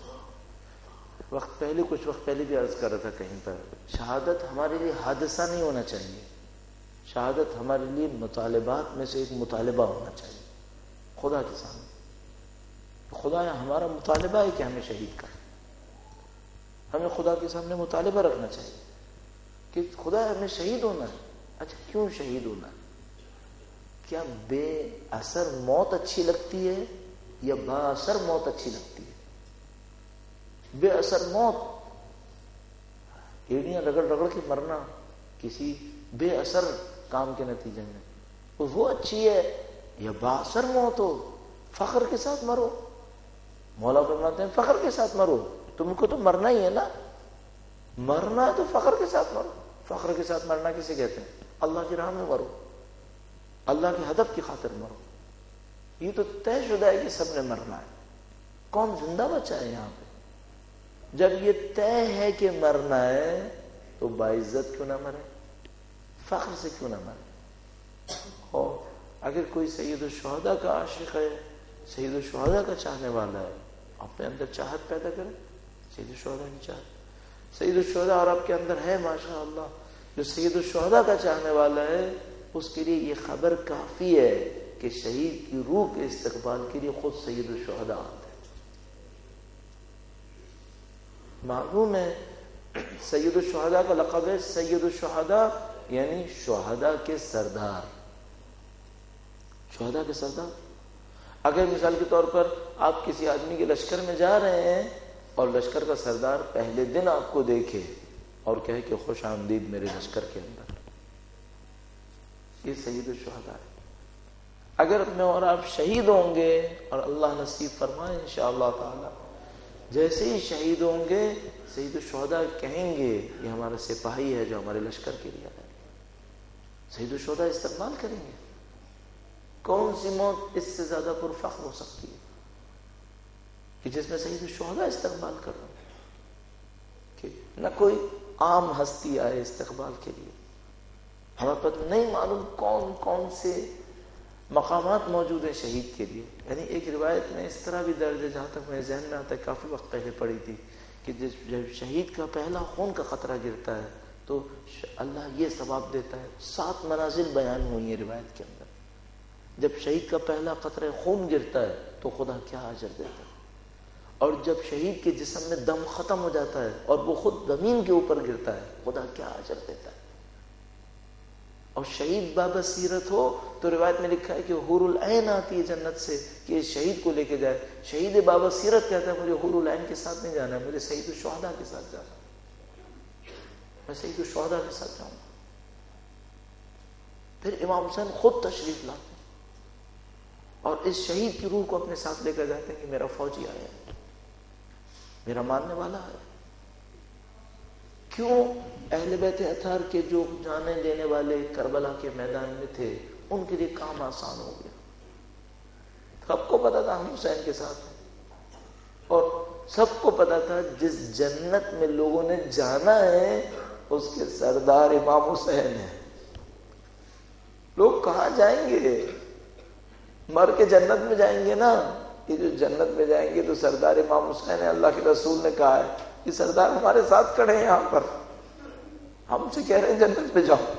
کچھ وقت پہلے بھی عرض کر رہا تھا کہیں پر، شہادت ہمارے لیے حادثہ نہیں ہونا چاہیے، شہادت ہمارے لیے مطالبات میں سے ایک مطالبہ ہونا چاہیے خدا کے سامنے۔ خدا ہمارا مطالبہ ہے کہ ہمیں شہید کر، ہمیں خدا کے سامنے مطالبہ رکھنا چاہیے کہ خدا ہمیں شہید ہونا ہے۔ اچھا کیوں شہید ہونا ہے؟ کیا بے اثر موت اچھی لگتی ہے یا با اثر موت اچھی لگتی ہے؟ بے اثر موت، ایڑیاں رگڑ رگڑ کے مرنا کسی بے اثر کام کے نتیجے میں، وہ اچھی ہے یا با اثر موت ہو، فخر کے ساتھ مرو؟ مولا فرماتے ہیں فخر کے ساتھ مرو، تم کو تو مرنا ہی ہے نا، مرنا ہے تو فخر کے ساتھ مرو۔ فخر کے ساتھ مرنا کسے کہتے ہیں؟ اللہ کی راہ میں مرو، اللہ کے ہدف کی خاطر مرو۔ یہ تو طے شدہ ہے کہ سب نے مرنا ہے، کون زندہ بچا ہے یہاں پہ؟ جب یہ طے ہے کہ مرنا ہے تو باعزت کیوں نہ مرے، فخر سے کیوں نہ مرے؟ اور اگر کوئی سید الشہداء کا عاشق ہے، سید الشہداء کا چاہنے والا ہے، اپنے اندر چاہت پیدا کرے، سید الشہداء کی چاہت، سید الشہداء اور آپ کے اندر ہے ماشاء اللہ، جو سید الشہداء کا چاہنے والا ہے اس کے لیے یہ خبر کافی ہے کہ شہید کی روح کے استقبال کے لیے خود سید الشہداء آتے ہیں۔ معلوم ہے سید الشہداء کا لقب ہے سید الشہداء، یعنی شہداء کے سردار، شہداء کے سردار۔ اگر مثال کے طور پر آپ کسی آدمی کے لشکر میں جا رہے ہیں اور لشکر کا سردار پہلے دن آپ کو دیکھے اور کہے کہ خوش آمدید میرے لشکر کے اندر، یہ سید الشہداء ہے۔ اگر میں اور آپ شہید ہوں گے اور اللہ نصیب فرمائے انشاءاللہ تعالی، جیسے ہی شہید ہوں گے سید الشہداء کہیں گے یہ ہمارا سپاہی ہے جو ہمارے لشکر کے لیے آیا۔ سید الشہداء استقبال کریں گے۔ کون سی موت اس سے زیادہ پرفخر ہو سکتی ہے کہ جس میں سید الشہداء استقبال کر رہے ہیں، کہ نہ کوئی عام ہستی آئے استقبال کے لیے۔ ہمیں پتہ نہیں معلوم کون کون سے مقامات موجود ہیں شہید کے لیے۔ یعنی ایک روایت میں اس طرح بھی درج ہے، جہاں تک میرے ذہن میں آتا ہے، کافی وقت پہلے پڑھی تھی، کہ جب شہید کا پہلا خون کا قطرہ گرتا ہے تو اللہ یہ ثواب دیتا ہے۔ 7 منازل بیان ہوئی ہیں روایت کے اندر۔ جب شہید کا پہلا قطرہ خون گرتا ہے تو خدا کیا اجر دیتا ہے، اور جب شہید کے جسم میں دم ختم ہو جاتا ہے اور وہ خود زمین کے اوپر گرتا ہے، خدا کیا اجر دیتا ہے۔ اور شہید بابصیرت ہو تو روایت میں لکھا ہے کہ حور العین آتی ہے جنت سے کہ اس شہید کو لے کے جائے۔ شہید بابصیرت کہتا ہے مجھے حور العین کے ساتھ نہیں جانا ہے، مجھے سید الشہداء کے ساتھ جانا ہے، میں سید الشہداء کے ساتھ جاؤں گا۔ پھر امام حسین خود تشریف لاتے ہیں اور اس شہید کی روح کو اپنے ساتھ لے کر جاتے ہیں کہ میرا فوجی آیا ہے، میرا ماننے والا ہے۔ کیوں؟ اہل بیت اطہار کے جو جانیں دینے والے کربلا کے میدان میں تھے ان کے لیے کام آسان ہو گیا۔ سب کو پتا تھا ہم حسین کے ساتھ ہیں، اور سب کو پتا تھا جس جنت میں لوگوں نے جانا ہے اس کے سردار امام حسین ہیں۔ لوگ کہاں جائیں گے؟ مر کے جنت میں جائیں گے نا۔ یہ جو جنت میں جائیں گے تو سردار امام حسین ہے۔ اللہ کے رسول نے کہا ہے کہ سردار ہمارے ساتھ کھڑے ہیں یہاں پر، ہم سے کہہ رہے ہیں جنت میں جاؤ۔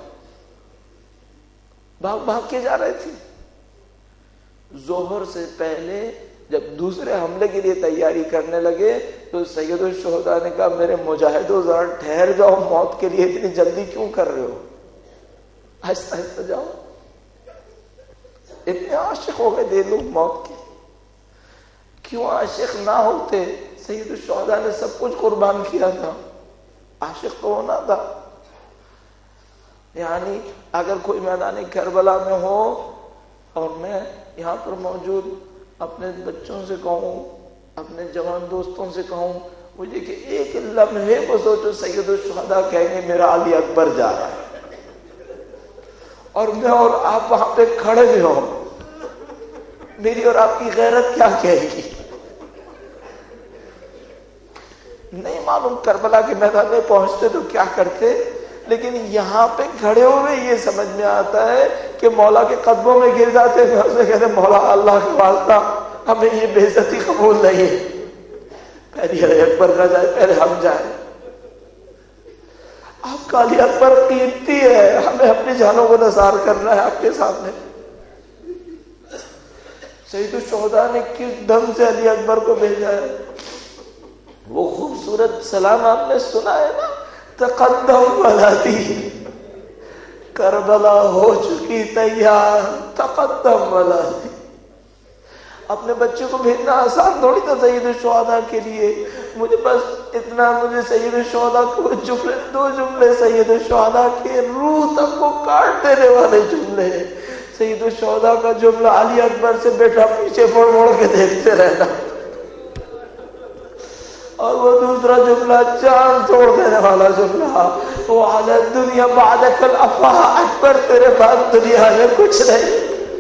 بھاگ بھاگ کے جا رہے تھے۔ ظہر سے پہلے جب دوسرے حملے کے لیے تیاری کرنے لگے تو سید الشہداء نے کہا میرے مجاہدوں ذرا ٹھہر جاؤ، موت کے لیے اتنی جلدی کیوں کر رہے ہو، آہستہ آہستہ جاؤ۔ اتنے عاشق ہو گئے دے لوگ موت کے۔ کیوں عاشق نہ ہوتے؟ سید الشہداء نے سب کچھ قربان کیا تھا، عاشق تو ہونا تھا۔ یعنی اگر کوئی میدان کربلا میں ہو اور میں یہاں پر موجود اپنے بچوں سے کہوں، اپنے جوان دوستوں سے کہوں مجھے کہ ایک لمحے کو سوچو سید الشہداء کہیں گے میرا علی اکبر جا رہا ہے، اور میں اور آپ وہاں پہ کھڑے ہوئے ہوں، میری اور آپ کی غیرت کیا کہے گی؟ نہیں معلوم کربلا کے میدان میں پہنچتے تو کیا کرتے، لیکن یہاں پہ کھڑے ہوئے یہ سمجھ میں آتا ہے کہ مولا کے قدموں میں گر جاتے ہیں، اسے کہتے ہیں مولا اللہ کا واسطہ ہمیں یہ بے عزتی قبول نہیں ہے، پہلے علی اکبر کا جائے، پہلے ہم جائیں۔ آپ کا علی اکبر قیمتی ہے، ہمیں اپنی جانوں کو نثار کرنا ہے آپ کے سامنے۔ سید الشہداء نے کس دم سے علی اکبر کو بھیجا ہے، وہ خوبصورت سلام آپ نے سنا ہے نا، تقدم ولدی، کربلا ہو چکی تیار، تقدم ولدی۔ اپنے بچے کو بھیجنا آسان تھوڑی تھا سید الشہداء کے لیے، مجھے بس اتنا، مجھے سید الشہداء کو جملے، 2 جملے سید الشہداء کے روح تک کو کاٹ دینے والے جملے، سید الشہداء کا جملہ علی اکبر سے بیٹا پیچھے مڑ مڑ کے دیکھتے رہنا، اور وہ دوسرا جملہ جان توڑ دینے والا جملہ، وہ علی دنیا بعدک الافا، اکبر تیرے بعد دنیا میں کچھ نہیں،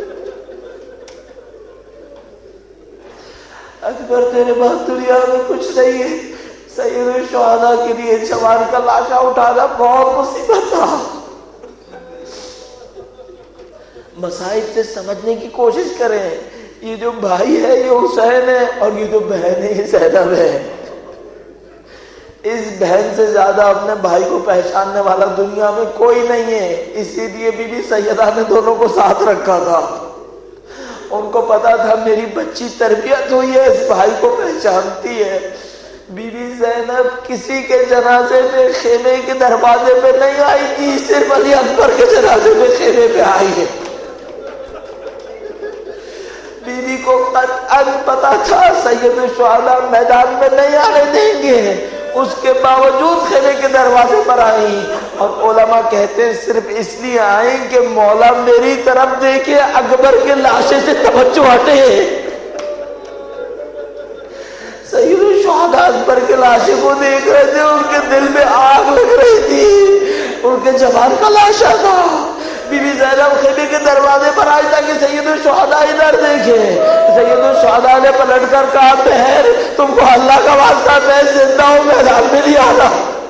اکبر تیرے بعد دنیا میں کچھ نہیں ہے۔ سید الشہداء کے لیے جوان کا لاشا اٹھانا بہت مصیبت تھا۔ مسائل سے سمجھنے کی کوشش کریں، یہ جو بھائی ہے یہ حسین ہے، اور یہ جو بہن ہے یہ زینب ہے۔ اس بہن سے زیادہ اپنے بھائی کو پہچاننے والا دنیا میں کوئی نہیں ہے، اسی لیے بی بی سیدہ نے دونوں کو ساتھ رکھا تھا۔ ان کو پتا تھا میری بچی تربیت ہوئی ہے، اس بھائی کو پہچانتی ہے۔ بی بی زینب کسی کے جنازے میں خیمے کے دروازے پہ نہیں آئی تھی، صرف علی اکبر کے جنازے میں خیمے پہ آئی ہے۔ بی بی کو قطعاً پتا تھا سید الشہداء میدان میں نہیں آنے دیں گے، اس کے باوجود خیمے کے دروازے پر آئی، اور علماء کہتے ہیں صرف اس لیے آئیں کہ مولا میری طرف دیکھے، اکبر کے لاشے سے توجہ ہٹے۔ سید الشہداء اکبر کے لاشے کو دیکھ رہے تھے، ان کے دل میں آگ لگ رہی تھی، ان کے جوان کا لاشا تھا۔ بی بی زینب خیمے کے دروازے پر آئی تاکہ سید الشہداء ادھر دیکھے۔ سید الشہداء نے پلٹ کر کہا بہن تم کو اللہ کا واسطہ میں زندہ ہوں، میدان میں نہیں آنا۔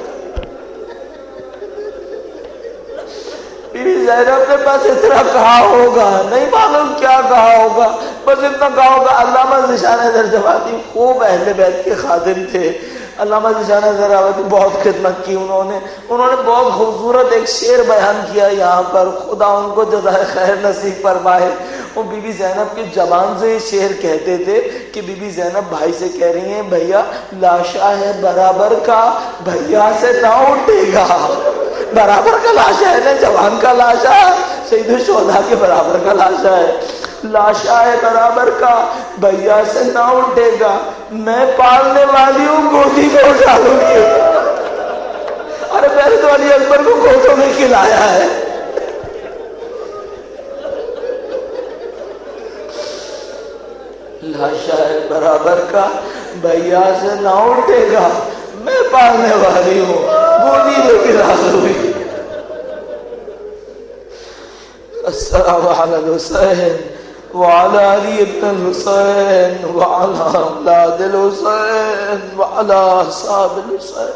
بی بی زینب نے بس اتنا کہا ہوگا، نہیں معلوم کیا کہا ہوگا، بس اتنا کہا ہوگا۔ علامہ ذیشان زرجوادی خوب اہل بیت کے خادم تھے، علامہ ذیشان زرجوادی بہت خدمت کی انہوں نے بہت خوبصورت ایک شعر بیان کیا یہاں پر، خدا ان کو جزائے خیر نصیب فرمائے۔ وہ بی بی زینب کی زبان سے یہ شعر کہتے تھے کہ بی بی زینب بھائی سے کہہ رہی ہیں بھیا لاشا ہے برابر کا، بھیا سے نہ اٹھے گا، برابر کا لاشا ہے نا، جوان کا لاشا سید الشہداء کے برابر کا لاشا ہے، لاشا ہے برابر کا، بھیا سے نہ اٹھے گا، میں پالنے والی ہوں گودی میں اٹھا لوں گی۔ ارے میں نے تو علی اکبر کو گودوں میں کھلایا ہے۔ لاشا ہے برابر کا، بھیا سے نہ اٹھے گا، میں پالنے والی ہوں گودی میں کھلا لوں گی۔ السلام علی الحسین وعلى علي بن الحسين وعلى اولاد الحسين وعلى اصحاب الحسين۔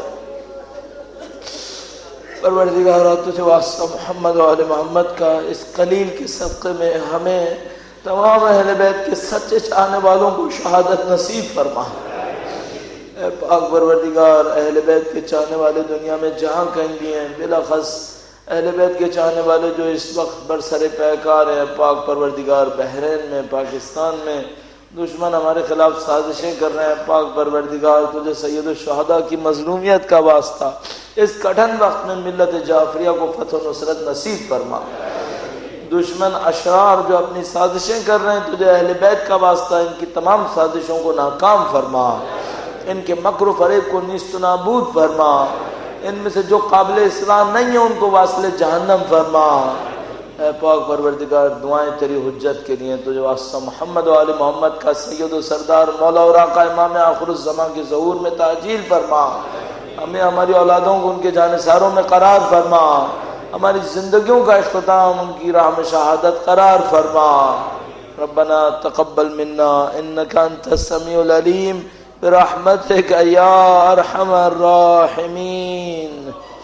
پروردگارا تجھے واسطہ محمد و آل محمد کا اس قلیل کے صدقے میں ہمیں تمام اہل بیت کے سچے چاہنے والوں کو شہادت نصیب فرما۔ اے پاک پروردگار اہل بیت کے چاہنے والے دنیا میں جہاں کہیں بھی ہیں، بالاخص اہل بیت کے چاہنے والے جو اس وقت برسر پیکار ہیں، پاک پروردگار بحرین میں، پاکستان میں دشمن ہمارے خلاف سازشیں کر رہے ہیں، پاک پروردگار تجھے سید الشہداء کی مظلومیت کا واسطہ اس کٹھن وقت میں ملت جعفریہ کو فتح و نصرت نصیب فرما۔ دشمن اشرار جو اپنی سازشیں کر رہے ہیں، تجھے اہل بیت کا واسطہ ان کی تمام سازشوں کو ناکام فرما، ان کے مکر و فریب کو نیست و نابود فرما، ان میں سے جو قابل اسلام نہیں ہیں ان کو واصل جہنم فرما۔ اے پاک پروردگار دعائیں تیری حجت کے لیے، تجھے واسطہ محمد و آل محمد کا سید و سردار مولا اور آقا امام آخر الزمان کے ظہور میں تعجیل فرما، ہمیں ہماری اولادوں کو ان کے جانثاروں میں قرار فرما۔ ہماری زندگیوں کا اختتام ان کی راہ میں شہادت قرار فرما. ربنا تقبل منا انك انت السميع العليم برحمتك يا ارحم الراحمين.